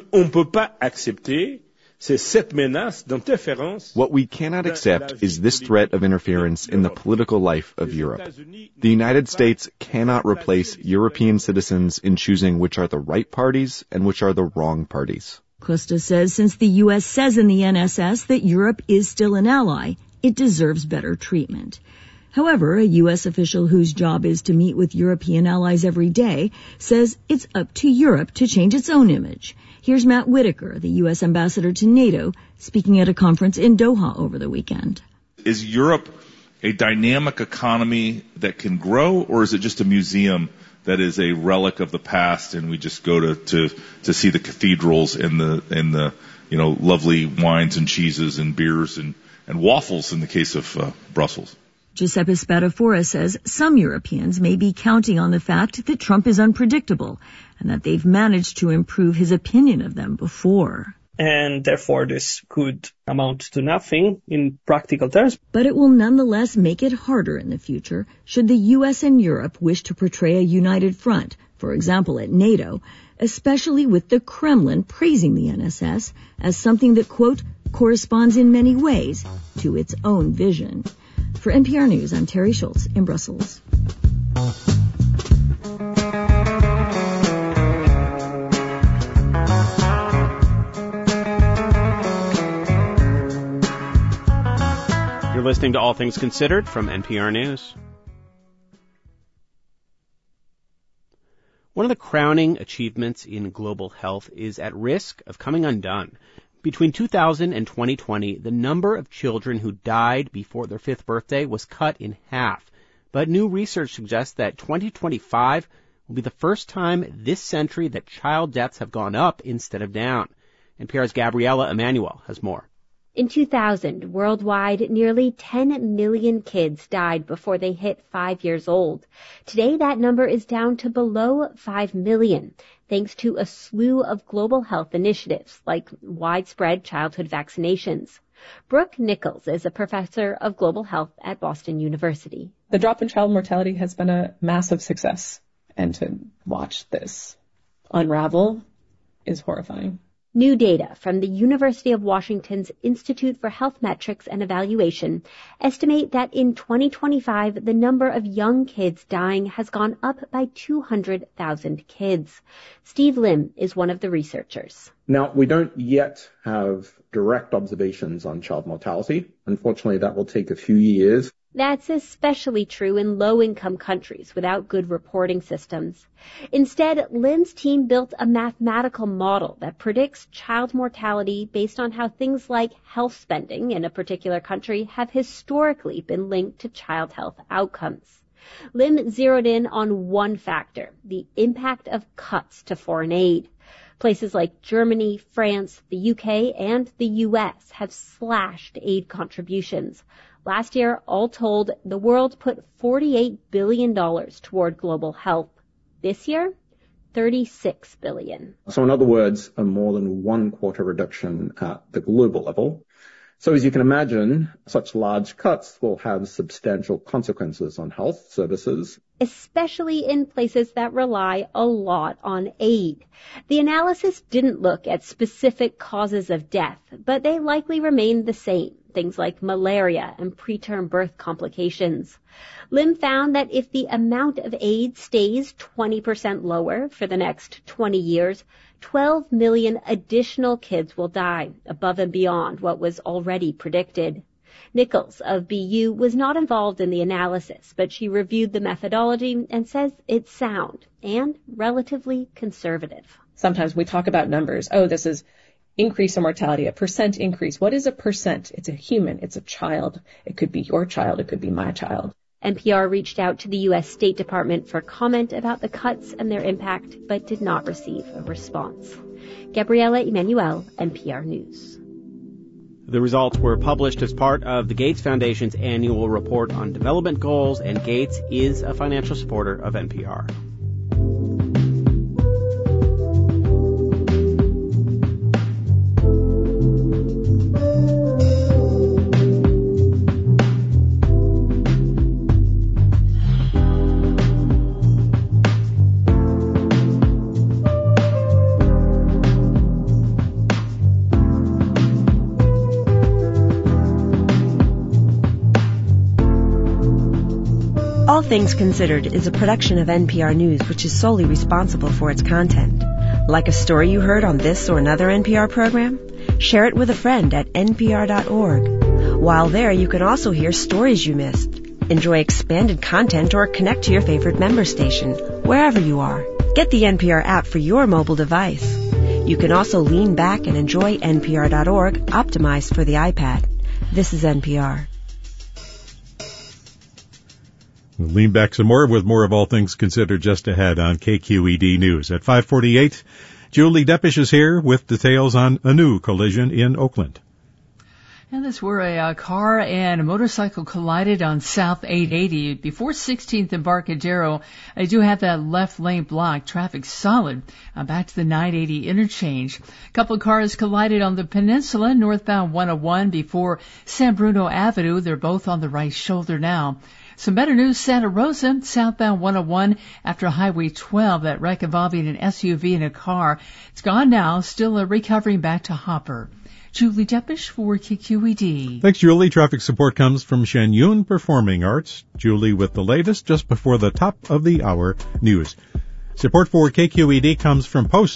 What we cannot accept is this threat of interference in the political life of Europe. The United States cannot replace European citizens in choosing which are the right parties and which are the wrong parties. Costa says since the U S says in the N S S that Europe is still an ally, it deserves better treatment. However, a U S official whose job is to meet with European allies every day says it's up to Europe to change its own image. Here's Matt Whitaker, the U S ambassador to NATO, speaking at a conference in Doha over the weekend. Is Europe a dynamic economy that can grow, or is it just a museum that is a relic of the past and we just go to, to, to see the cathedrals and the, and the, you know, lovely wines and cheeses and beers and, and waffles in the case of uh, Brussels? Giuseppe Spadafora says some Europeans may be counting on the fact that Trump is unpredictable and that they've managed to improve his opinion of them before. And therefore this could amount to nothing in practical terms. But it will nonetheless make it harder in the future should the U S and Europe wish to portray a united front, for example at NATO, especially with the Kremlin praising the N S S as something that, quote, corresponds in many ways to its own vision. For N P R News, I'm Terry Schultz in Brussels. You're listening to All Things Considered from N P R News. One of the crowning achievements in global health is at risk of coming undone. Between two thousand and twenty twenty, the number of children who died before their fifth birthday was cut in half. But new research suggests that twenty twenty-five will be the first time this century that child deaths have gone up instead of down. N P R's Gabriela Emanuel has more. In two thousand, worldwide, nearly ten million kids died before they hit five years old. Today, that number is down to below five million, thanks to a slew of global health initiatives like widespread childhood vaccinations. Brooke Nichols is a professor of global health at Boston University. The drop in child mortality has been a massive success, and to watch this unravel is horrifying. New data from the University of Washington's Institute for Health Metrics and Evaluation estimate that in twenty twenty-five, the number of young kids dying has gone up by two hundred thousand kids. Steve Lim is one of the researchers. Now, we don't yet have direct observations on child mortality. Unfortunately, that will take a few years. That's especially true in low-income countries without good reporting systems. Instead, Lim's team built a mathematical model that predicts child mortality based on how things like health spending in a particular country have historically been linked to child health outcomes. Lim zeroed in on one factor, the impact of cuts to foreign aid. Places like Germany, France, the U K, and the U S have slashed aid contributions. Last year, all told, the world put forty-eight billion dollars toward global health. This year, thirty-six billion dollars. So in other words, a more than one quarter reduction at the global level. So as you can imagine, such large cuts will have substantial consequences on health services, especially in places that rely a lot on aid. The analysis didn't look at specific causes of death, but they likely remain the same, things like malaria and preterm birth complications. Lim found that if the amount of aid stays twenty percent lower for the next twenty years, twelve million additional kids will die, above and beyond what was already predicted. Nichols of B U was not involved in the analysis, but she reviewed the methodology and says it's sound and relatively conservative. Sometimes we talk about numbers. Oh, this is increase in mortality, a percent increase. What is a percent? It's a human. It's a child. It could be your child. It could be my child. N P R reached out to the U S State Department for comment about the cuts and their impact, but did not receive a response. Gabriela Emanuel, N P R News. The results were published as part of the Gates Foundation's annual report on development goals, and Gates is a financial supporter of N P R. All Things Considered is a production of N P R News, which is solely responsible for its content. Like a story you heard on this or another N P R program? Share it with a friend at N P R dot org. While there, you can also hear stories you missed, enjoy expanded content, or connect to your favorite member station, wherever you are. Get the N P R app for your mobile device. You can also lean back and enjoy N P R dot org, optimized for the iPad. This is N P R. We'll lean back some more with more of All Things Considered just ahead on K Q E D News. At five forty-eight, Julie Deppish is here with details on a new collision in Oakland. And this where a uh, car and a motorcycle collided on South eight eighty before sixteenth Embarcadero. They do have that left lane blocked. Traffic solid uh, back to the nine eighty interchange. A couple of cars collided on the peninsula northbound one oh one before San Bruno Avenue. They're both on the right shoulder now. Some better news, Santa Rosa, southbound one oh one after Highway twelve, that wreck involving an S U V and a car. It's gone now, still uh, recovering back to Hopper. Julie Deppish for K Q E D. Thanks, Julie. Traffic support comes from Shen Yun Performing Arts. Julie with the latest just before the top of the hour news. Support for K Q E D comes from Posts.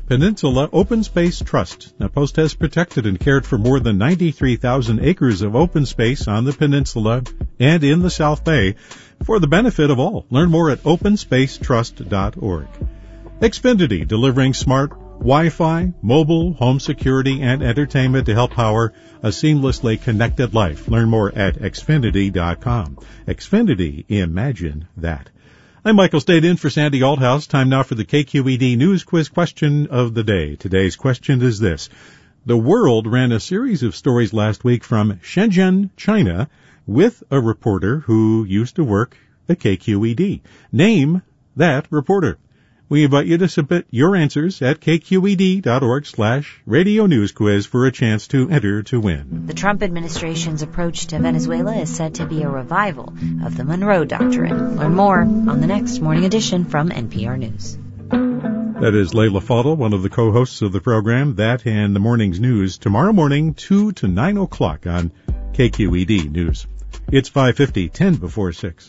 Peninsula Open Space Trust. Now, Post has protected and cared for more than ninety-three thousand acres of open space on the peninsula and in the South Bay for the benefit of all. Learn more at open space trust dot org. Xfinity, delivering smart Wi-Fi, mobile, home security, and entertainment to help power a seamlessly connected life. Learn more at xfinity dot com. Xfinity, imagine that. I'm Michael Stayed in for Sandy Althouse. Time now for the K Q E D News Quiz question of the day. Today's question is this. The World ran a series of stories last week from Shenzhen, China, with a reporter who used to work at K Q E D. Name that reporter. We invite you to submit your answers at k q e d dot org slash radio news quiz for a chance to enter to win. The Trump administration's approach to Venezuela is said to be a revival of the Monroe Doctrine. Learn more on the next morning edition from N P R News. That is Layla Fadel, one of the co-hosts of the program. That and the morning's news tomorrow morning, two to nine o'clock on K Q E D News. It's five fifty, ten before six.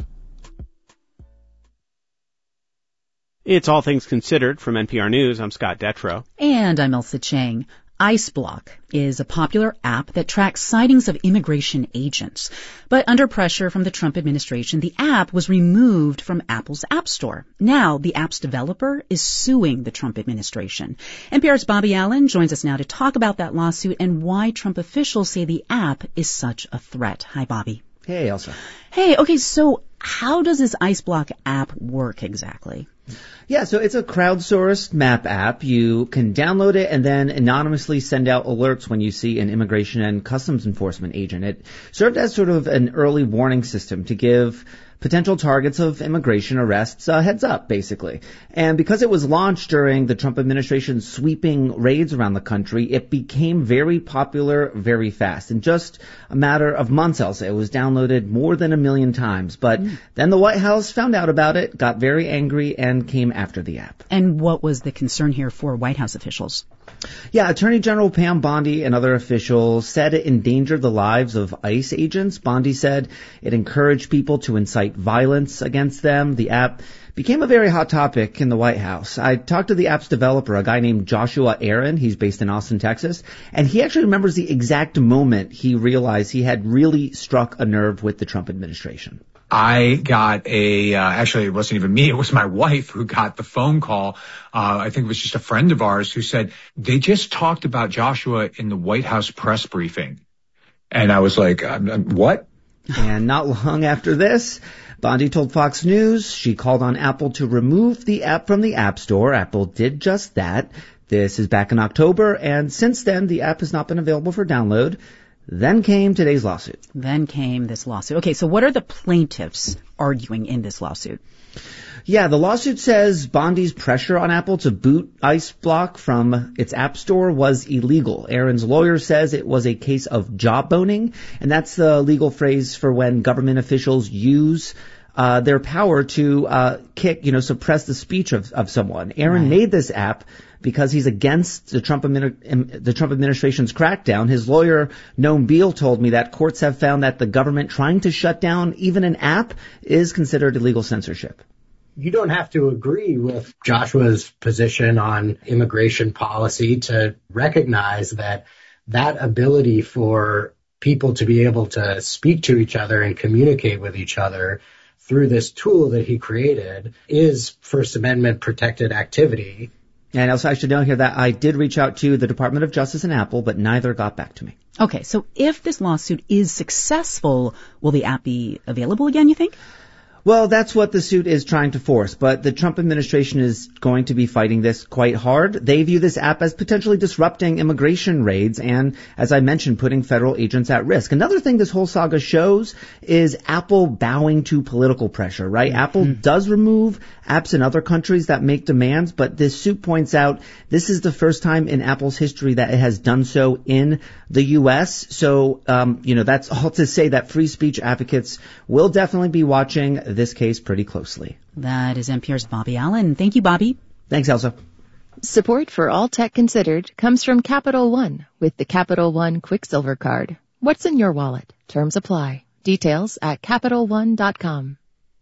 It's All Things Considered from N P R News. I'm Scott Detrow. And I'm Elsa Chang. IceBlock is a popular app that tracks sightings of immigration agents. But under pressure from the Trump administration, the app was removed from Apple's App Store. Now, the app's developer is suing the Trump administration. N P R's Bobby Allen joins us now to talk about that lawsuit and why Trump officials say the app is such a threat. Hi, Bobby. Hey, Elsa. Hey, okay, so how does this IceBlock app work exactly? Yeah, so it's a crowdsourced map app. You can download it and then anonymously send out alerts when you see an immigration and customs enforcement agent. It served as sort of an early warning system to give potential targets of immigration arrests a heads up, basically. And because it was launched during the Trump administration's sweeping raids around the country, it became very popular very fast. In just a matter of months, Elsa, it was downloaded more than a million times. But mm. then the White House found out about it, got very angry, and came after the app. And what was the concern here for White House officials? Yeah, Attorney General Pam Bondi and other officials said it endangered the lives of ICE agents. Bondi said it encouraged people to incite violence against them. The app became a very hot topic in the White House. I talked to the app's developer, a guy named Joshua Aaron. He's based in Austin, Texas, and he actually remembers the exact moment he realized he had really struck a nerve with the Trump administration. I got a, uh, actually it wasn't even me, it was my wife who got the phone call. Uh, I think it was just a friend of ours who said, they just talked about Joshua in the White House press briefing. And I was like, um, what? And not long after this, Bondi told Fox News she called on Apple to remove the app from the App Store. Apple did just that. This is back in October, and since then, the app has not been available for download. Then came today's lawsuit. Then came this lawsuit. Okay, so what are the plaintiffs arguing in this lawsuit? Yeah, the lawsuit says Bondi's pressure on Apple to boot IceBlock from its App Store was illegal. Aaron's lawyer says it was a case of jawboning, and that's the legal phrase for when government officials use uh their power to uh kick, you know, suppress the speech of, of someone. Aaron right. made this app because he's against the Trump the Trump administration's crackdown. His lawyer, Noam Beale, told me that courts have found that the government trying to shut down even an app is considered illegal censorship. You don't have to agree with Joshua's position on immigration policy to recognize that that ability for people to be able to speak to each other and communicate with each other through this tool that he created is First Amendment protected activity. And also, I should note here that I did reach out to the Department of Justice and Apple, but neither got back to me. Okay, so if this lawsuit is successful, will the app be available again, you think? Well, that's what the suit is trying to force, but the Trump administration is going to be fighting this quite hard. They view this app as potentially disrupting immigration raids and, as I mentioned, putting federal agents at risk. Another thing this whole saga shows is Apple bowing to political pressure, right? Mm-hmm. Apple does remove apps in other countries that make demands, but this suit points out this is the first time in Apple's history that it has done so in the U S. So, um, you know, that's all to say that free speech advocates will definitely be watching this case pretty closely. That is N P R's Bobby Allen. Thank you, Bobby. Thanks, Elsa. Support for All Tech Considered comes from Capital One with the Capital One Quicksilver Card. What's in your wallet? Terms apply. Details at Capital One dot com.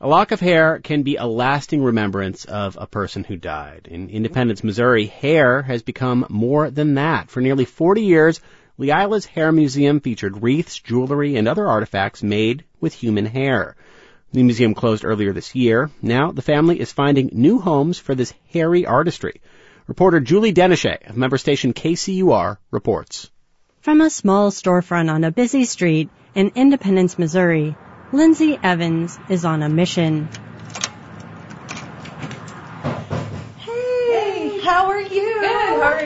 A lock of hair can be a lasting remembrance of a person who died. In Independence, Missouri, hair has become more than that. For nearly forty years, Leila's Hair Museum featured wreaths, jewelry, and other artifacts made with human hair. The museum closed earlier this year. Now the family is finding new homes for this hairy artistry. Reporter Julie Denichet of member station K C U R reports. From a small storefront on a busy street in Independence, Missouri, Lindsay Evans is on a mission. Hey, how are you? Good, how are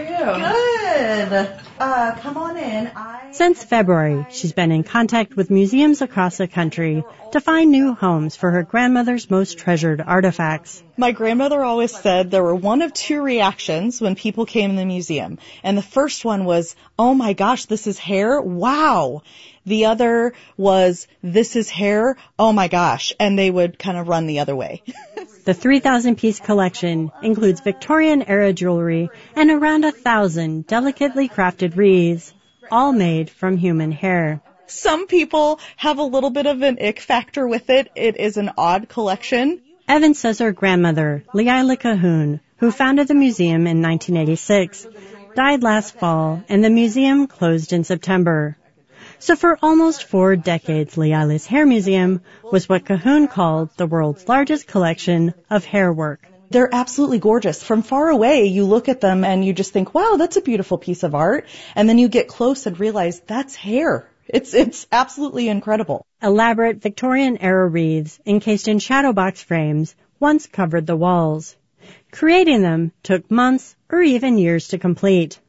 you? Good. Uh, come on in. I... Since February, she's been in contact with museums across the country to find new homes for her grandmother's most treasured artifacts. My grandmother always said there were one of two reactions when people came in the museum. And the first one was, oh my gosh, this is hair? Wow. The other was, this is hair? Oh my gosh. And they would kind of run the other way. The three thousand piece collection includes Victorian-era jewelry and around a thousand delicately crafted wreaths, all made from human hair. Some people have a little bit of an ick factor with it. It is an odd collection. Evan says her grandmother, Leila Cahoon, who founded the museum in nineteen eighty-six, died last fall and the museum closed in September. So for almost four decades, Leila's Hair Museum was what Cahoon called the world's largest collection of hair work. They're absolutely gorgeous. From far away, you look at them and you just think, wow, that's a beautiful piece of art. And then you get close and realize that's hair. It's it's absolutely incredible. Elaborate Victorian-era wreaths encased in shadow box frames once covered the walls. Creating them took months or even years to complete.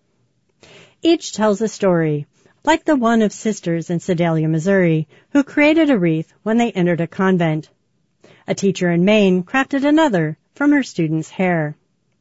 Each tells a story, like the one of sisters in Sedalia, Missouri, who created a wreath when they entered a convent. A teacher in Maine crafted another from her students' hair.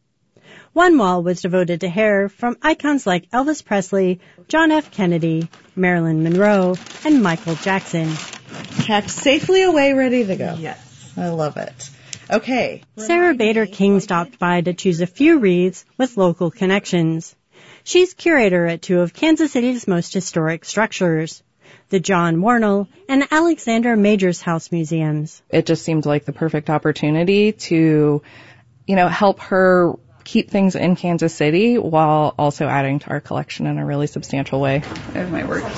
One wall was devoted to hair from icons like Elvis Presley, John F. Kennedy, Marilyn Monroe, and Michael Jackson. Packed safely away, ready to go. Yes. I love it. Okay. Sarah Bader King stopped by to choose a few wreaths with local connections. She's curator at two of Kansas City's most historic structures, the John Warnell and Alexander Majors House Museums. It just seemed like the perfect opportunity to, you know, help her keep things in Kansas City while also adding to our collection in a really substantial way. There's my work.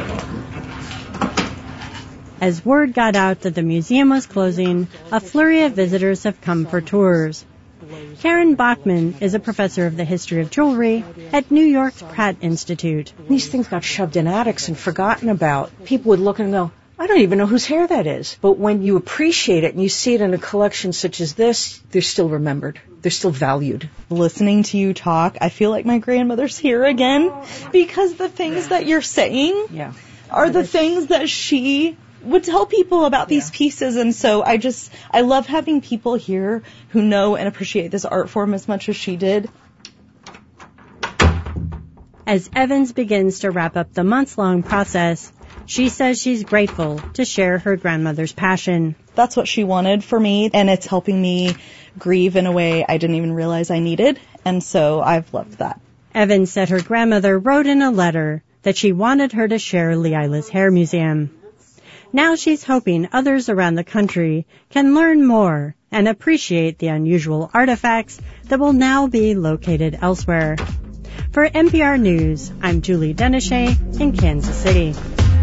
As word got out that the museum was closing, a flurry of visitors have come for tours. Karen Bachman is a professor of the history of jewelry at New York's Pratt Institute. These things got shoved in attics and forgotten about. People would look and go, I don't even know whose hair that is. But when you appreciate it and you see it in a collection such as this, they're still remembered. They're still valued. Listening to you talk, I feel like my grandmother's here again because the things that you're saying yeah. are the things that she would tell people about these yeah. pieces. And so I just, I love having people here who know and appreciate this art form as much as she did. As Evans begins to wrap up the months-long process, she says she's grateful to share her grandmother's passion. That's what she wanted for me, and it's helping me grieve in a way I didn't even realize I needed, and so I've loved that. Evans said her grandmother wrote in a letter that she wanted her to share Leila's Hair Museum. Now she's hoping others around the country can learn more and appreciate the unusual artifacts that will now be located elsewhere. For N P R News, I'm Julie Denichet in Kansas City.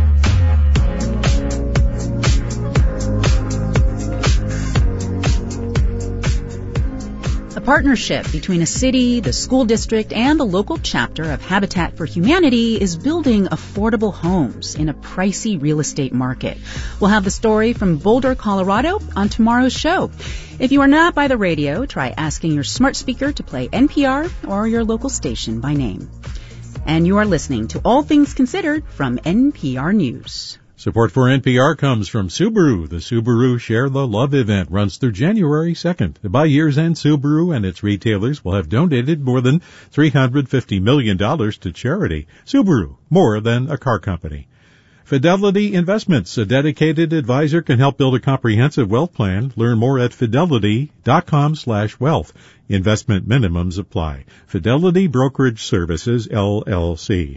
A partnership between a city, the school district, and the local chapter of Habitat for Humanity is building affordable homes in a pricey real estate market. We'll have the story from Boulder, Colorado on tomorrow's show. If you are not by the radio, try asking your smart speaker to play N P R or your local station by name. And you are listening to All Things Considered from N P R News. Support for N P R comes from Subaru. The Subaru Share the Love event runs through January second. By year's end, Subaru and its retailers will have donated more than three hundred fifty million dollars to charity. Subaru, more than a car company. Fidelity Investments, a dedicated advisor, can help build a comprehensive wealth plan. Learn more at fidelity.com slash wealth. Investment minimums apply. Fidelity Brokerage Services, L L C.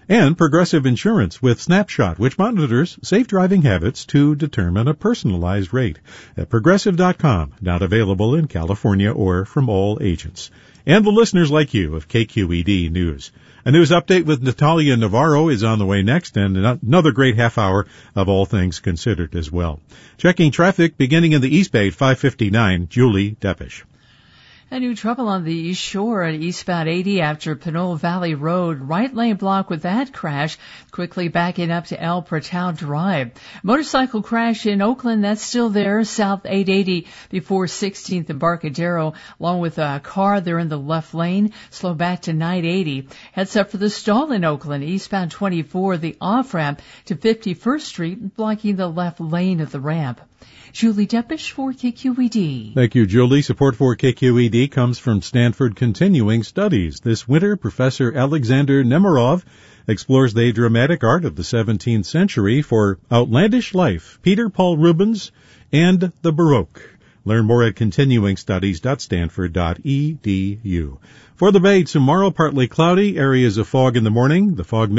And Progressive Insurance with Snapshot, which monitors safe driving habits to determine a personalized rate. At progressive dot com, not available in California or from all agents. And the listeners like you of K Q E D News. A news update with Natalia Navarro is on the way next, and another great half hour of All Things Considered as well. Checking traffic beginning in the East Bay at five fifty-nine, Julie Deppish. A new trouble on the East Shore at eastbound eighty after Pinole Valley Road. Right lane block with that crash. Quickly backing up to El Pratao Drive. Motorcycle crash in Oakland, that's still there. South eight eighty before sixteenth Embarcadero. Along with a car there in the left lane. Slow back to nine eighty. Heads up for the stall in Oakland. Eastbound twenty-four, the off-ramp to fifty-first Street, blocking the left lane of the ramp. Julie Deppish for K Q E D. Thank you, Julie. Support for K Q E D comes from Stanford Continuing Studies. This winter, Professor Alexander Nemerov explores the dramatic art of the seventeenth century for Outlandish Life, Peter Paul Rubens, and the Baroque. Learn more at continuing studies dot stanford dot e d u. For the Bay, tomorrow partly cloudy, areas of fog in the morning. The fog